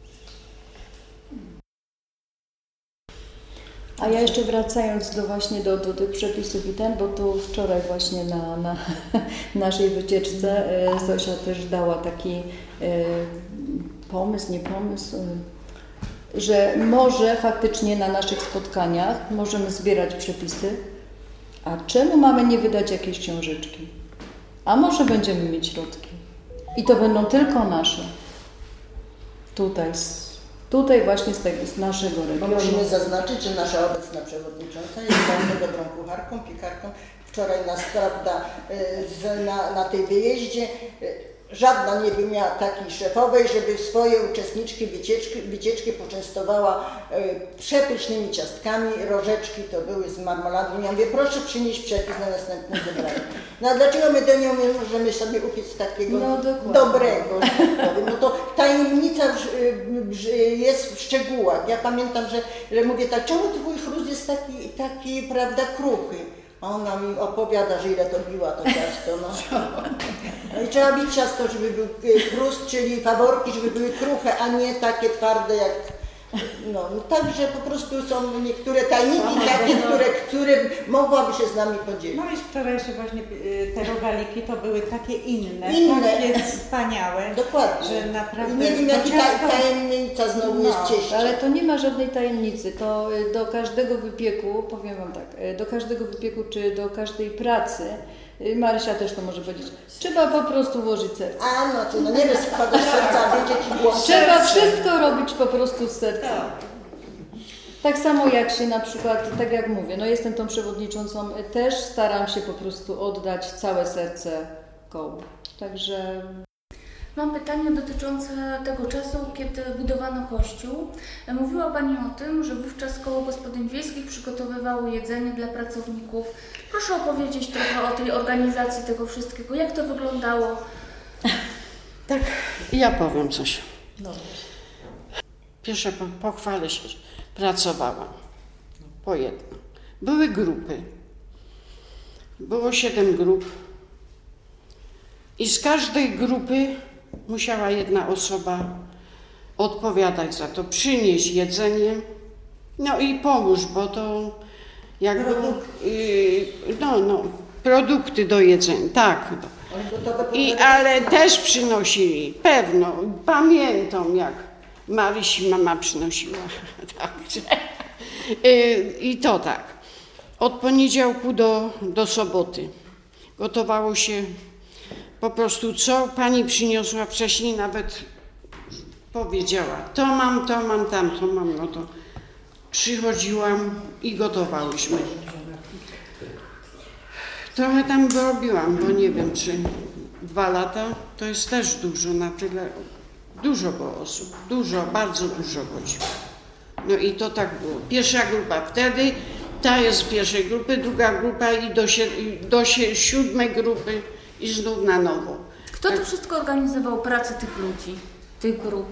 A ja jeszcze wracając do tych przepisów i bo tu wczoraj właśnie na naszej wycieczce Zosia też dała taki pomysł, że może faktycznie na naszych spotkaniach możemy zbierać przepisy. A czemu mamy nie wydać jakiejś książeczki? A może będziemy mieć środki. I to będą tylko nasze. Tutaj właśnie z naszego regionu. Musimy zaznaczyć, że nasza obecna przewodnicząca jest bardzo dobrą kucharką, piekarką. Wczoraj nas, prawda, na tej wyjeździe żadna nie miała takiej szefowej, żeby swoje uczestniczki wycieczki poczęstowała przepysznymi ciastkami, rożeczki to były z marmolady. Ja mówię, proszę przynieść przepis na następne zebranie. No a dlaczego my do niej możemy sobie upiec takiego dobrego? No to tajemnica jest w szczegółach. Ja pamiętam, że mówię tak, czemu twój chrust jest taki prawda, kruchy? A ona mi opowiada, że ile to biła to ciasto. No i trzeba bić ciasto, żeby był chrust, czyli faworki, żeby były kruche, a nie takie twarde jak No, także po prostu są niektóre tajniki takie, które mogłaby się z nami podzielić. No i wczorajsze właśnie te rogaliki to były takie inne. Takie wspaniałe. Dokładnie. Że naprawdę nie wiem, jaka tajemnica znowu jest cieścia. Ale to nie ma żadnej tajemnicy. To do każdego wypieku, powiem Wam tak, do każdego wypieku czy do każdej pracy, Marysia też to może powiedzieć, trzeba po prostu włożyć serce. A no nie wiesz, wkładasz serca, wiedzieć i głos. Trzeba wszystko robić po prostu z serca. Tak samo jak się na przykład, tak jak mówię, no jestem tą przewodniczącą, też staram się po prostu oddać całe serce kołu. Także... Mam pytanie dotyczące tego czasu, kiedy budowano kościół. Mówiła Pani o tym, że wówczas koło gospodyń wiejskich przygotowywało jedzenie dla pracowników. Proszę opowiedzieć trochę o tej organizacji tego wszystkiego. Jak to wyglądało? Tak, ja powiem coś. Pierwsze pochwalę się, że pracowałam po jedno. Były grupy. Było 7 grup. I z każdej grupy musiała jedna osoba odpowiadać za to, przynieść jedzenie, no i pomóż, bo to jakby produkty do jedzenia, tak. Ale też przynosili, pewno, pamiętam jak Marysi mama przynosiła, także i to tak. Od poniedziałku do soboty gotowało się. Po prostu co pani przyniosła wcześniej, nawet powiedziała, to mam, tamto mam, no to przychodziłam i gotowałyśmy. Trochę tam robiłam, bo nie wiem, czy 2 lata to jest też dużo, na tyle, dużo było osób, bardzo dużo chodziło. No i to tak było. Pierwsza grupa wtedy, ta jest z pierwszej grupy, druga grupa i do 7 grupy. I znów na nowo. Kto to wszystko organizował pracę tych ludzi, tych grup?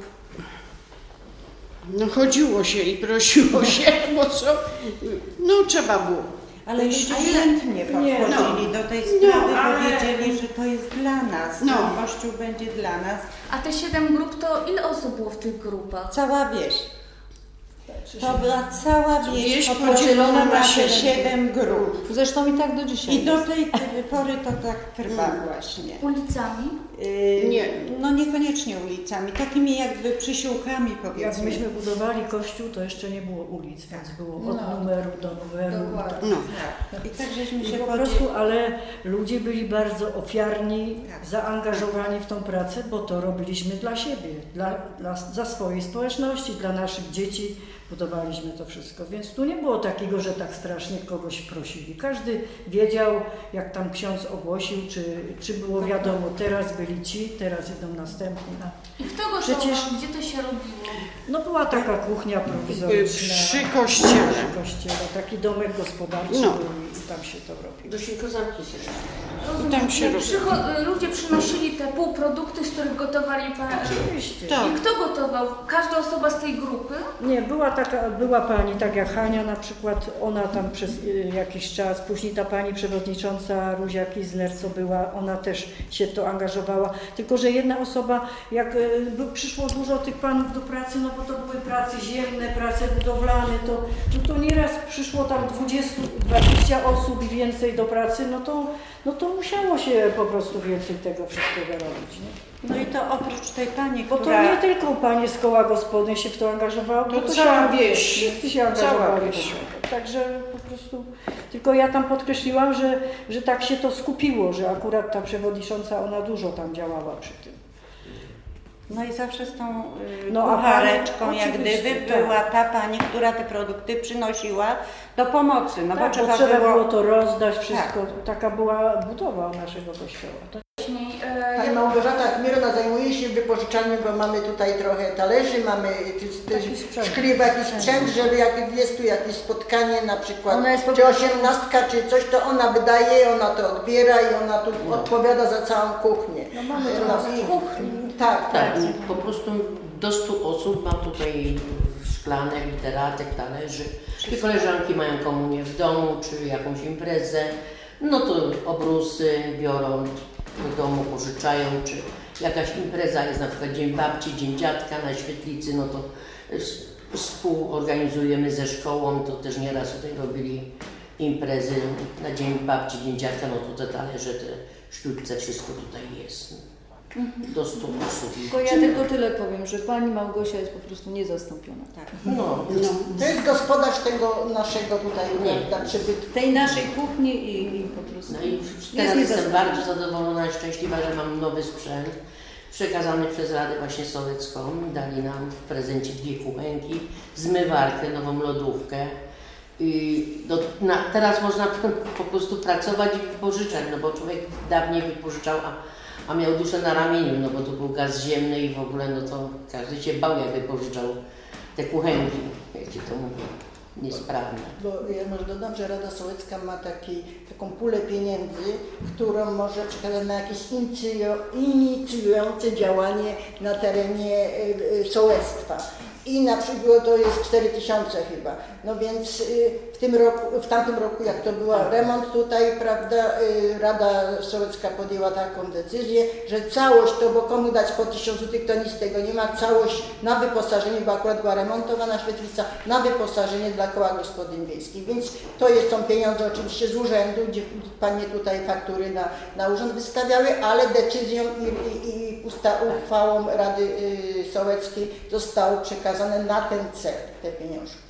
No chodziło się i prosiło się, bo co? No trzeba było. Ale ludzie chętnie podchodzili do tej sprawy, powiedzieli, że to jest dla nas, ten kościół będzie dla nas. A te 7 grup, to ile osób było w tych grupach? Cała wieś. To była cała wieś podzielona na 7 grup. Zresztą i tak do dzisiaj. I do tej pory to tak trwa właśnie. Ulicami? Nie. No niekoniecznie ulicami, takimi jakby przysiłkami powiedzmy. Jak myśmy budowali kościół, to jeszcze nie było ulic, więc było od numeru do numeru. Dokładnie. No. I tak żeśmy się po prostu, ale ludzie byli bardzo ofiarni, zaangażowani w tą pracę, bo to robiliśmy dla siebie, dla swojej społeczności, dla naszych dzieci. Budowaliśmy to wszystko, więc tu nie było takiego, że tak strasznie kogoś prosili. Każdy wiedział, jak tam ksiądz ogłosił, czy było wiadomo, teraz byli ci, teraz idą następni. I kto gotował? Gdzie to się robiło? No była taka kuchnia prowizoryczna. Przy kościele. Przy kościele, taki domek gospodarczy był i tam się to robiło. Do Sienkozamki się Tam się ludzie przynosili te półprodukty, z których gotowali Oczywiście. I kto gotował? Każda osoba z tej grupy? Nie, była pani, tak jak Hania na przykład, ona tam przez jakiś czas, później ta pani przewodnicząca Ruzia Kizner, co była, ona też się w to angażowała, tylko że jedna osoba, jak przyszło dużo tych panów do pracy, no bo to były prace ziemne, prace budowlane, to nieraz przyszło tam 20 osób i więcej do pracy, no to musiało się po prostu więcej tego wszystkiego robić. Nie? No i to oprócz tej pani, Bo to nie tylko panie z koła gospodyń się w to angażowało, to cała wieś. Wszyscy się angażowali. Także po prostu, tylko ja tam podkreśliłam, że tak się to skupiło, że akurat ta przewodnicząca, ona dużo tam działała przy tym. No i zawsze z tą kuchareczką, jak gdyby była ta pani, która te produkty przynosiła do pomocy. No tak, bo trzeba było to rozdać, wszystko. Tak. Taka była budowa naszego kościoła. Pani Małgorzata Chmierna zajmuje się wypożyczalnią, bo mamy tutaj trochę talerzy, mamy szkliw, jakiś sprzęt, żeby jak jest tu jakieś spotkanie, na przykład czy 18, czy coś, to ona wydaje, ona to odbiera i ona tu odpowiada za całą kuchnię. No mamy kuchnię. Tak. Po prostu do 100 osób mam tutaj szklanek, literatek, talerzy. Czy koleżanki mają komunię w domu, czy jakąś imprezę, no to obrusy biorą do domu, pożyczają, czy jakaś impreza jest, na przykład Dzień Babci, Dzień Dziadka na świetlicy, no to Współorganizujemy ze szkołą, to też nieraz tutaj robili imprezy na Dzień Babci, Dzień Dziadka, no to te talerze, te sztućce, wszystko tutaj jest. Do 100 osób. Tylko ja tylko tyle powiem, że pani Małgosia jest po prostu niezastąpiona. Tak. No. To jest gospodarz tego naszego tutaj, prawda, przybytku. Tej naszej kuchni i po prostu. No i teraz jestem bardzo zadowolona i szczęśliwa, że mam nowy sprzęt przekazany przez Radę właśnie Sołecką. Dali nam w prezencie 2 kuchenki, zmywarkę, nową lodówkę. I teraz można po prostu pracować i wypożyczać, no bo człowiek dawniej wypożyczał, a miał duszę na ramieniu, no bo to był gaz ziemny i w ogóle no to każdy się bał, jak wypożyczał te kuchenki, jak się to mówi, niesprawne. Bo ja może dodam, że Rada Sołecka ma taką pulę pieniędzy, którą może przekazać na jakieś inicjujące działanie na terenie sołectwa. I na przykład to jest 4000 chyba. No więc w tamtym roku, jak to był remont tutaj, prawda, Rada Sołecka podjęła taką decyzję, że całość to, bo komu dać po 1000 zł, to nic z tego nie ma, całość na wyposażenie, bo akurat była remontowana świetlica, na wyposażenie dla koła gospodyń wiejskich. Więc to są pieniądze oczywiście z urzędu, gdzie panie tutaj faktury na urząd wystawiały, ale decyzją i uchwałą Rady Sołeckiej zostało przekazane na ten cel te pieniążki.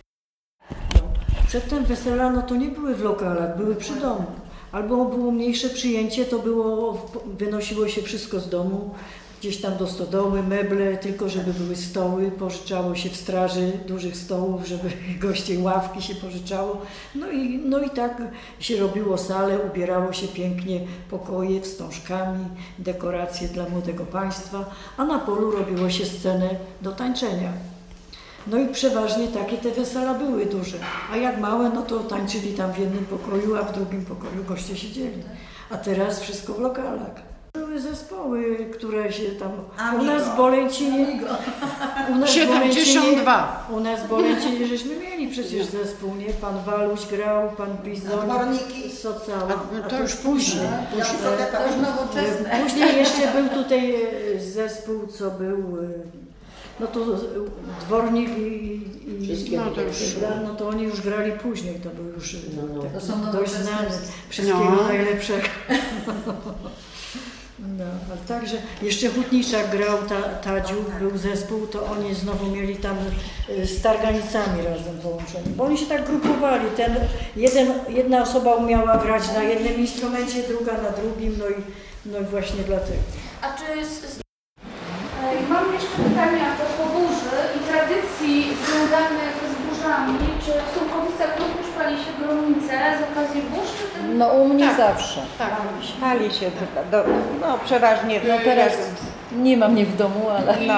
Przedtem wesela no to nie były w lokalach, były przy domu. Albo było mniejsze przyjęcie, to wynosiło się wszystko z domu, gdzieś tam do stodoły, meble, tylko żeby były stoły, pożyczało się w straży dużych stołów, żeby goście ławki się pożyczało. No i tak się robiło salę, ubierało się pięknie pokoje wstążkami, dekoracje dla młodego państwa, a na polu robiło się scenę do tańczenia. No i przeważnie takie te wesela były duże, a jak małe, no to tańczyli tam w jednym pokoju, a w drugim pokoju goście siedzieli. A teraz wszystko w lokalach. Były zespoły, które się tam... U nas w Bolęcinie... 72. U nas w Bolęcinie żeśmy mieli przecież zespół, nie? Pan Waluś grał, pan Bizon, Socał. To już później. To już nowoczesne. Później jeszcze był tutaj zespół, co był... No to Dwornik i no to oni już grali później, to był już to są dość znany, wszystkiego najlepszego. No, a także jeszcze Hutniczak grał, Tadziu, był zespół, to oni znowu mieli tam z Targanicami razem połączeni, bo oni się tak grupowali, jedna osoba umiała grać na jednym instrumencie, druga na drugim, no i właśnie dlatego. A czy mam jeszcze pytanie a propos burzy i tradycji związanych z burzami. Czy w Sułkowicach również pali się gromnice z okazji burz? No u mnie zawsze. Tak. Pali się, przeważnie. No teraz nie mam mnie w domu, ale... I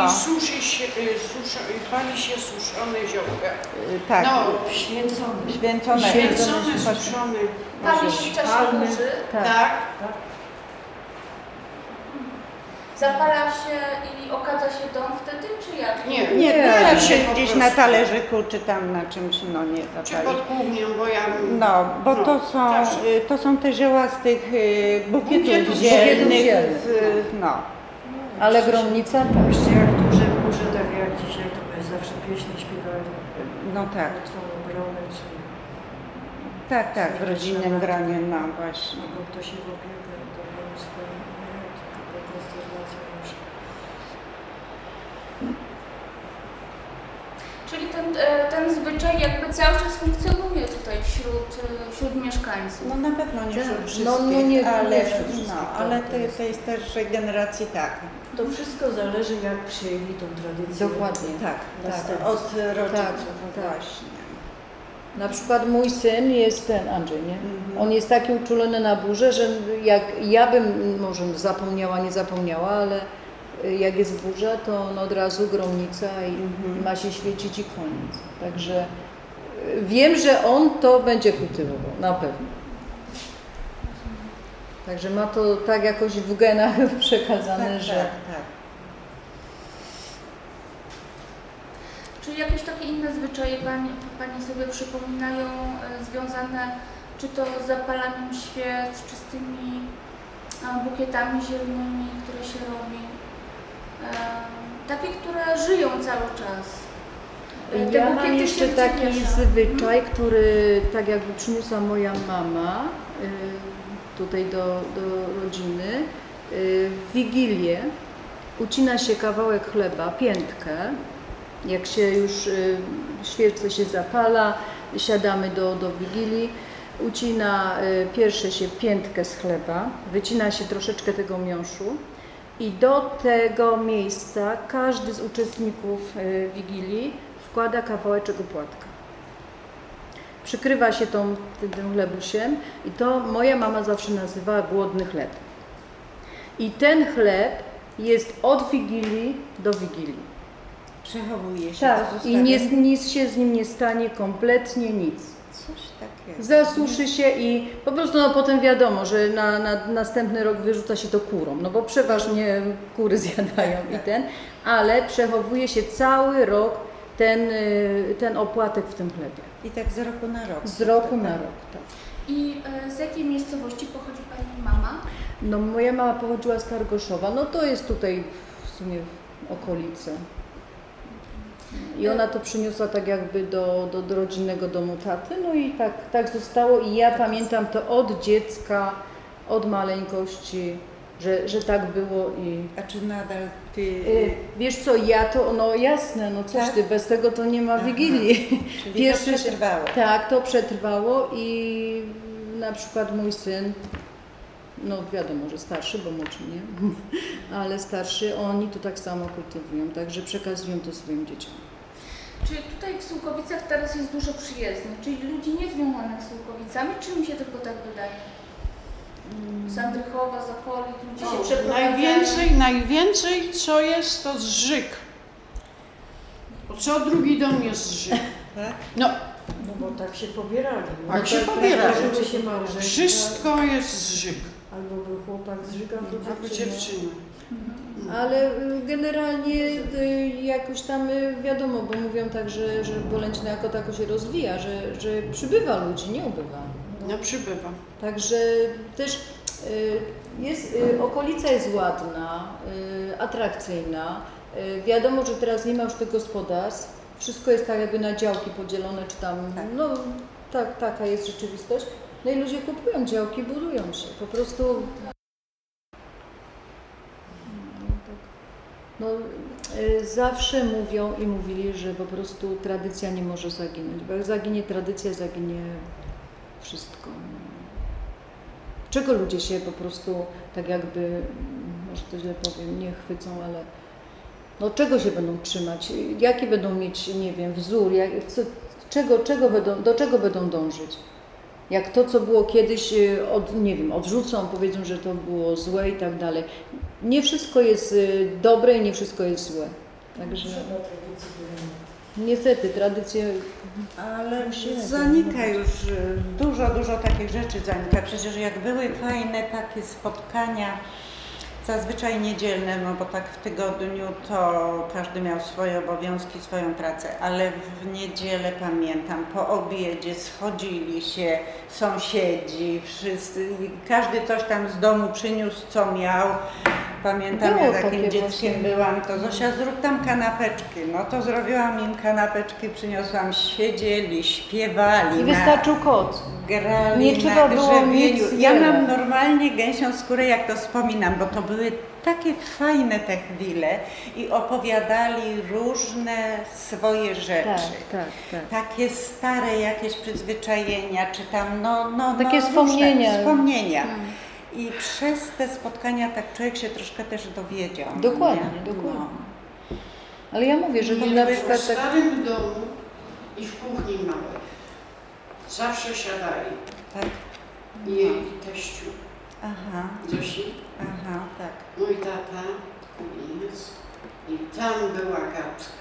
pali się suszone ziołka. Tak. No, Święcone. suszone. Pali się w czasie burzy? Tak. Zapala się i okadza się dom wtedy, czy jak? Nie, pali to się się po gdzieś prostu. na talerzyku, czy tam na czymś, nie Czy zapali. pod kuchnią, bo ja... No, bo to są te zioła z tych bukietów zielnych, no. Ale gromnica tak. Jeszcze jak duże burze, tak jak dzisiaj, to my zawsze pieśni śpiewali. No tak. Grony, czy... Tak, w rodzinnym gronie, no właśnie. Albo ktoś się w opiekę, to było swoje, tylko konsternacja już. Czyli ten zwyczaj jakby cały czas funkcjonuje tutaj wśród mieszkańców. No na pewno nie wśród wszystkich, No, nie ale, wśród wszystkich, ale tak, to jest też generacji tak. To wszystko zależy, jak przyjęli tą tradycję. Dokładnie. Tak, Następcy. od rodziców tak. właśnie. Na przykład mój syn jest Andrzej, nie? On jest taki uczulony na burzę, że jak ja bym może zapomniała, nie zapomniała, ale jak jest burza, to on od razu gromnica i ma się świecić i koniec. Także wiem, że on to będzie kultywował, na pewno. Także ma to tak jakoś w genach przekazane, że... Tak. Czy jakieś takie inne zwyczaje Pani sobie przypominają związane czy to z zapalaniem świec, czy z tymi bukietami zielnymi, które się robi? Takie, które żyją cały czas. Ja mam jeszcze taki zwyczaj, który tak jakby przyniosła moja mama tutaj do rodziny. W Wigilię ucina się kawałek chleba, piętkę. Jak się już świeczce się zapala, siadamy do Wigilii. Pierwsze się piętkę z chleba, wycina się troszeczkę tego miąższu i do tego miejsca każdy z uczestników Wigilii wkłada kawałeczek opłatka. Przykrywa się tym chlebusiem i to moja mama zawsze nazywała głodny chleb. I ten chleb jest od Wigilii do Wigilii. Przechowuje się, tak, pozostawia. I nic się z nim nie stanie, kompletnie nic. Coś takiego. Zasuszy się i po prostu potem wiadomo, że na następny rok wyrzuca się to kurom, no bo przeważnie kury zjadają ale przechowuje się cały rok ten opłatek w tym chlebie. I tak z roku na rok. Z roku na rok, tak. I z jakiej miejscowości pochodzi Pani mama? No moja mama pochodziła z Kargoszowa, no to jest tutaj w sumie okolice. I ona to przyniosła tak jakby do rodzinnego domu taty, no i tak zostało i ja pamiętam to od dziecka, od maleńkości, że tak było i... A czy nadal Ty... Wiesz co, ja to, no jasne, no coś ty, bez tego to nie ma Wigilii. Czyli to przetrwało. Tak, to przetrwało i na przykład mój syn, no wiadomo, że starszy, bo młodszy nie, ale starszy, oni to tak samo kultywują, także przekazują to swoim dzieciom. Czyli tutaj w Sułkowicach teraz jest dużo przyjezdnych, czyli ludzi niezwiązanych z Sułkowicami, czy mi się tylko tak wydaje? Z Andrychowa, z okolic, ludzie się przeprowadzają. Najwięcej co jest to Zżyk. Co drugi dom jest Zżyk. Tak? No bo tak się pobierali. Tak się pobierali. Się małżeństwa, Wszystko jest Zżyk. albo był chłopak z Żyga, Albo dziewczyna. Ale generalnie jakoś tam wiadomo, bo mówią tak, że Bolęcina jako tako się rozwija, że przybywa ludzi, nie ubywa. No przybywa. Także też okolica jest ładna, atrakcyjna. Wiadomo, że teraz nie ma już tych gospodarstw. Wszystko jest tak jakby na działki podzielone, czy tam, no taka jest rzeczywistość. No i ludzie kupują działki, budują się. Po prostu zawsze mówią i mówili, że po prostu tradycja nie może zaginąć. Bo jak zaginie tradycja, zaginie wszystko. Czego ludzie się po prostu tak jakby, może to źle powiem, nie chwycą, ale no czego się będą trzymać? Jaki będą mieć, nie wiem, wzór? Do czego będą dążyć? Jak to, co było kiedyś, odrzucą, powiedzą, że to było złe i tak dalej. Nie wszystko jest dobre i nie wszystko jest złe. Także niestety tradycje... Ale zanika już dużo takich rzeczy zanika. Przecież jak były fajne takie spotkania, zazwyczaj niedzielne, no bo tak w tygodniu to każdy miał swoje obowiązki, swoją pracę, ale w niedzielę pamiętam, po obiedzie schodzili się sąsiedzi, wszyscy, każdy coś tam z domu przyniósł, co miał. Pamiętam, Było jak takim takie dzieckiem właśnie. byłam, to Zosia, zrób tam kanapeczki. No to zrobiłam im kanapeczki, przyniosłam, siedzieli, śpiewali. I wystarczył koc. Grali Nie trzeba na było grzebieniu. nic Ja wiele. mam normalnie gęsią skórę, jak to wspominam, bo to były takie fajne te chwile i opowiadali różne swoje rzeczy. Tak. Takie stare jakieś przyzwyczajenia, czy tam Takie różne wspomnienia. I przez te spotkania tak człowiek się troszkę też dowiedział. Dokładnie, nie? dokładnie. No. Ale ja mówię, że to na przykład W tak... starym domu i w kuchni małej zawsze siadali. Tak. Jej teściu, Aha, Zosi, aha, tak. mój tata, jest. I tam była gadka.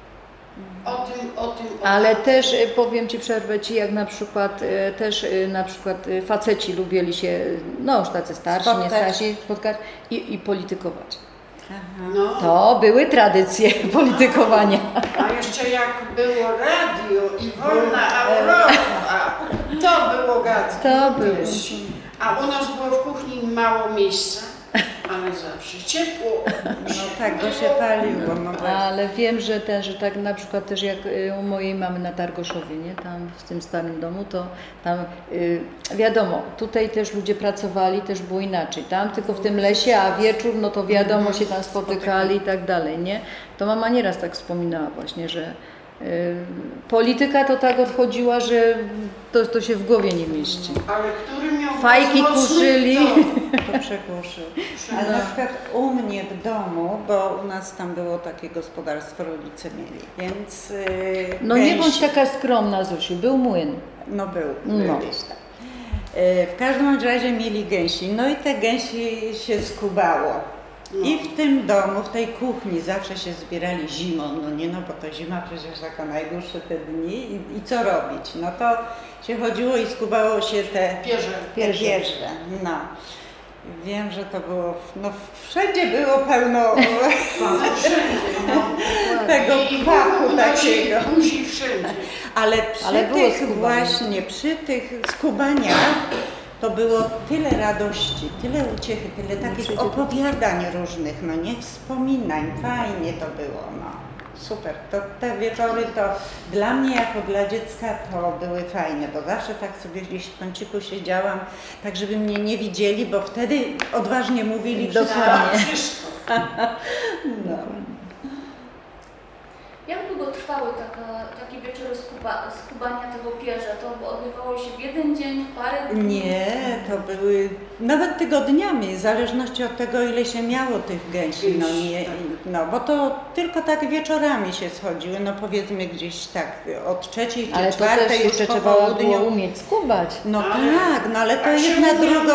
O tym. Ale też powiem Ci, przerwę Ci, jak na przykład faceci lubili się, no już tacy starsi, nie starsi, spotkać i politykować. Aha. No, To były tradycje politykowania. a jeszcze jak było radio i wolna Europa, to było gadka. To było. A u nas było w kuchni mało miejsca Ale zawsze ciepło. No tak, bo się paliło. No właśnie. Ale wiem, że tak na przykład też jak u mojej mamy na Targoszowie, nie? Tam w tym starym domu, to tam wiadomo, tutaj też ludzie pracowali, też było inaczej. Tam tylko w tym lesie, a wieczór, no to wiadomo, się tam spotykali i tak dalej, nie? To mama nieraz tak wspominała właśnie, że polityka to tak odchodziła, że to się w głowie nie mieści. Ale który miał Fajki mocny, kuszyli. To przegłuszył. Ale na przykład u mnie w domu, bo u nas tam było takie gospodarstwo, rodzice mieli, więc No nie bądź taka skromna, Zusiu, był młyn. No był No. gdzieś tam. W każdym razie mieli gęsi, no i te gęsi się skubało. I w tym domu, w tej kuchni zawsze się zbierali zimą, no nie no, bo to zima przecież taka najdłuższe te dni i co robić? No to się chodziło i skubało się te pierze. No. Wiem, że to było, no wszędzie było pełno tego pachu takiego. Ale przy tych skubaniach to było tyle radości, tyle uciechy, tyle takich opowiadań różnych, no nie, wspominań, fajnie to było, no. Super, to te wieczory to dla mnie jako dla dziecka to były fajne, bo zawsze tak sobie gdzieś w kąciku siedziałam, tak żeby mnie nie widzieli, bo wtedy odważnie mówili Dokładnie. No. Jak długo trwały takie wieczory skubania tego pierza? To odbywało się w jeden dzień, w parę dni? Nie, to były nawet tygodniami, w zależności od tego, ile się miało tych gęsi. No bo to tylko tak wieczorami się schodziły, no powiedzmy gdzieś tak od 3 czy 4 Ale to też jeszcze po trzeba południu. było umieć skubać. No tak, no ale to jedna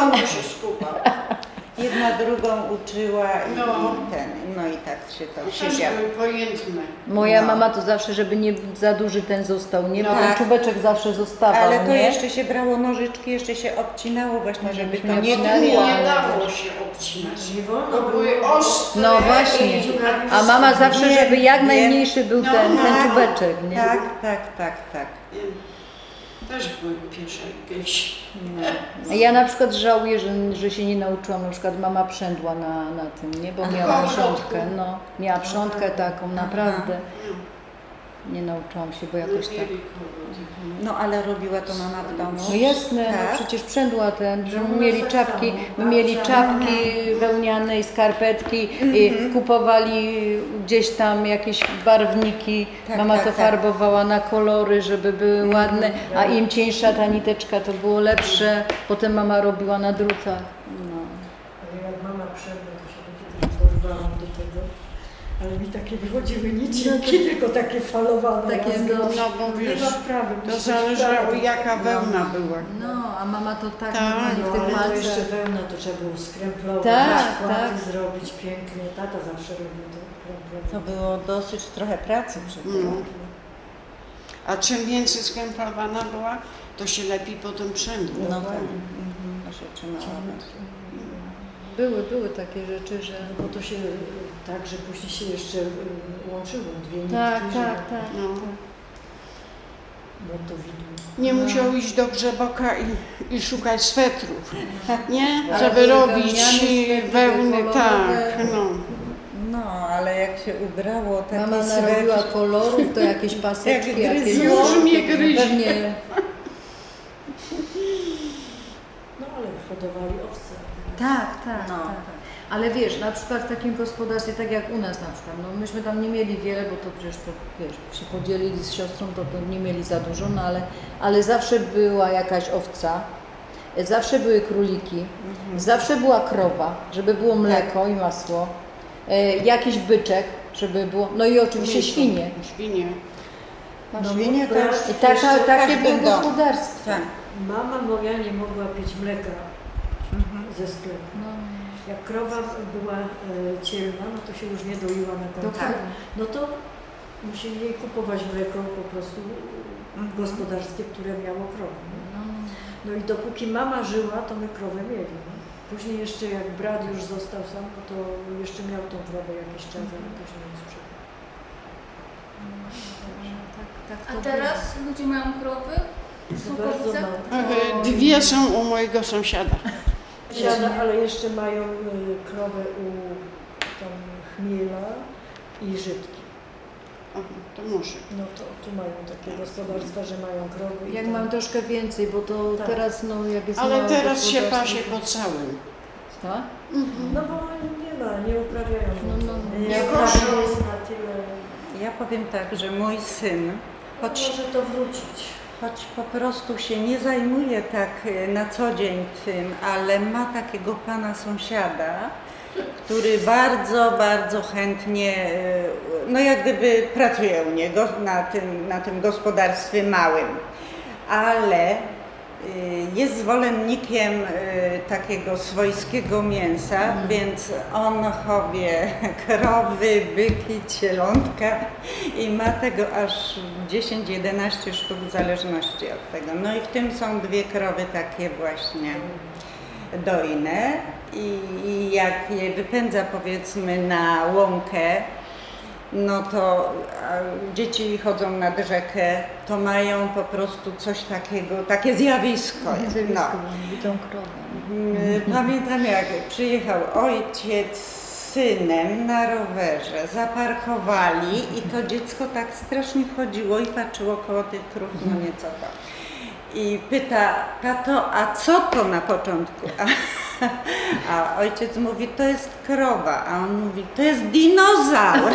drugą uczyła no i tak się to siedziało. Pojętne. Moja mama to zawsze, żeby nie za duży ten został, nie? Bo ten Tak. czubeczek zawsze zostawał, Ale to nie? jeszcze się brało nożyczki, jeszcze się obcinało właśnie, żeby to nie obcinali, tło. Nie dało się obcinać. Nie wolno To były ostre. No właśnie. A mama zawsze, Wiem, żeby jak wiem. najmniejszy był ten czubeczek, nie? Tak. Też były pierwsze gęsi. Ja na przykład żałuję, że się nie nauczyłam, na przykład mama przędła na tym, nie? Bo miała przątkę, no. Miała przątkę taką, naprawdę. Nie nauczyłam się, bo jakoś tak. No ale robiła to mama w domu. No jasne, Tak? no przecież przędła my mieli czapki wełniane i skarpetki i kupowali gdzieś tam jakieś barwniki, mama to farbowała na kolory, żeby były ładne, a im cieńsza ta niteczka to było lepsze, potem mama robiła na drutach. No. Jak mama przerwę, to się dorwałam do tego. Ale mi takie wychodziły nicinki, tylko takie falowane. Takie No bo wiesz, to zależało jaka wełna była. No, a mama to tak Tak, normalnie w tych Ale to jeszcze palcach. wełna, to trzeba było skręplować, Tak. zrobić pięknie. Tata zawsze robił to. To było dosyć trochę pracy przy tym. A czym więcej skrępowana była, to się lepiej potem przędło. No tak. To się trzymało. Były takie rzeczy, że... Bo to się tak, że później się jeszcze łączyło dwie nitki. Tak. No. Bo to widmo. Nie musiał iść do Grzeboka i szukać swetrów, nie? Ale Żeby były robić wełniane swetry, wełny, kolorowe. tak, no. No, ale jak się ubrało takie Mama narobiła kolorów, to jakieś paseczki, Jak jakieś... gryzło. Już mnie gryzie. Pewnie... No ale hodowali owce. Tak. No. Ale wiesz, na przykład w takim gospodarstwie, tak jak u nas na przykład, no myśmy tam nie mieli wiele, bo to przecież to, wiesz, się podzielili z siostrą, to nie mieli za dużo, no ale zawsze była jakaś owca, zawsze były króliki, zawsze była krowa, żeby było mleko i masło, jakiś byczek, żeby było, no i oczywiście świnie. Świnie. No, świnie to już I takie było gospodarstwo. Tak. Mama moja nie mogła pić mleka ze sklepu. No. Jak krowa była cielna, no to się już nie doiła na końcu. Tak. No to musieli jej kupować mleko po prostu gospodarskie, które miało krowę. No i dopóki mama żyła, to my krowę mieli. No. Później jeszcze jak brat już został sam, no to jeszcze miał tą krowę jakiś czas, ale później ją sprzedał. A teraz ludzie mają krowy? To Są bardzo kowice? mało. Dwie są u mojego sąsiada. Siada, ale jeszcze mają krowę u tam chmiela i żydki. Aha, to może. No to tu mają takie gospodarstwa, że mają krowy. Jak mam troszkę więcej, bo to Tak. teraz no jak jest Ale małe teraz się gospodarstwo, pasie po całym. tak? No bo nie uprawiają. No. Nie uprawiają jest na tyle. Ja powiem tak, że mój syn, Może to wrócić. choć po prostu się nie zajmuje tak na co dzień tym, ale ma takiego pana sąsiada, który bardzo, bardzo chętnie, no jak gdyby pracuje u niego na tym gospodarstwie małym, ale jest zwolennikiem takiego swojskiego mięsa, więc on hoduje krowy, byki, cielątka i ma tego aż 10-11 sztuk w zależności od tego. No i w tym są 2 krowy takie właśnie dojne i jak je wypędza powiedzmy na łąkę, no to dzieci chodzą nad rzekę, to mają po prostu coś takiego, takie zjawisko. No. Widzą krowę. Pamiętam jak przyjechał ojciec z synem na rowerze, zaparkowali i to dziecko tak strasznie chodziło i patrzyło koło tych krów, no nieco to. I pyta, tato, a co to na początku? A ojciec mówi, to jest krowa, a on mówi, to jest dinozaur.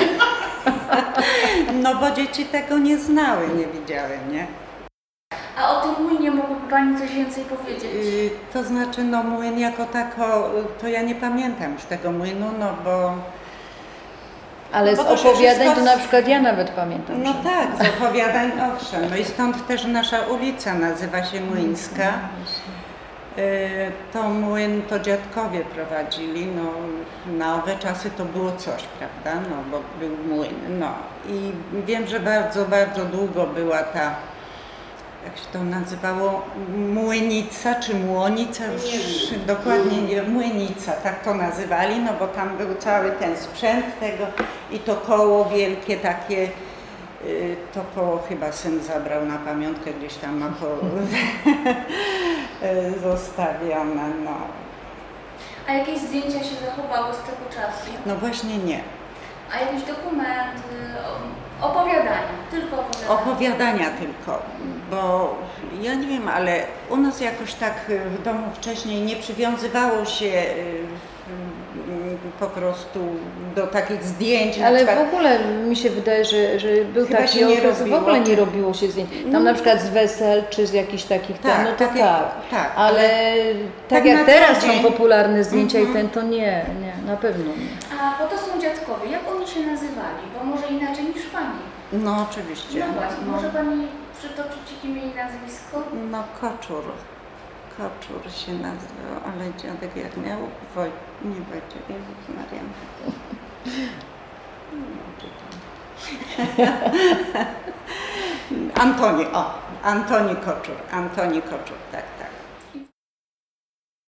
No bo dzieci tego nie znały, nie widziały, nie? A o tym młynie mogłaby Pani coś więcej powiedzieć? To znaczy, no młyn jako tako, to ja nie pamiętam już tego młynu, no bo... Ale No z bo to się opowiadań to wszystko- na przykład ja nawet pamiętam. No że- tak, z opowiadań owszem. No i stąd też nasza ulica nazywa się Młyńska. To młyn to dziadkowie prowadzili, no na owe czasy to było coś, prawda, no bo był młyn, no i wiem, że bardzo, bardzo długo była ta, jak się to nazywało, młynica czy młonica, już dokładnie nie, młynica, tak to nazywali, no bo tam był cały ten sprzęt tego i to koło wielkie takie. To koło chyba syn zabrał na pamiątkę, gdzieś tam ma zostawione, no. A jakieś zdjęcia się zachowały z tego czasu? No właśnie nie. A jakiś dokument, opowiadania, tylko opowiadania? Opowiadania tylko, bo ja nie wiem, ale u nas jakoś tak w domu wcześniej nie przywiązywało się po prostu do takich zdjęć. Ale na w przykład, ogóle mi się wydaje, że był Chyba taki się nie okres, w robiło. ogóle nie robiło się zdjęć. Tam na przykład z wesel czy z jakichś takich Tak, no to takie- tak. tak, Ale tak tak jak na teraz co dzień. są popularne zdjęcia i ten, to nie, na pewno nie. A bo to są dziadkowie, jak oni się nazywali? Bo może inaczej niż Pani. no oczywiście. No właśnie, może Pani przytoczyć ich imię i nazwisko? No Koczur. Koczur się nazywał, ale dziadek jak miał nie Wojciech, Jezus Maria. Antoni Koczur, tak.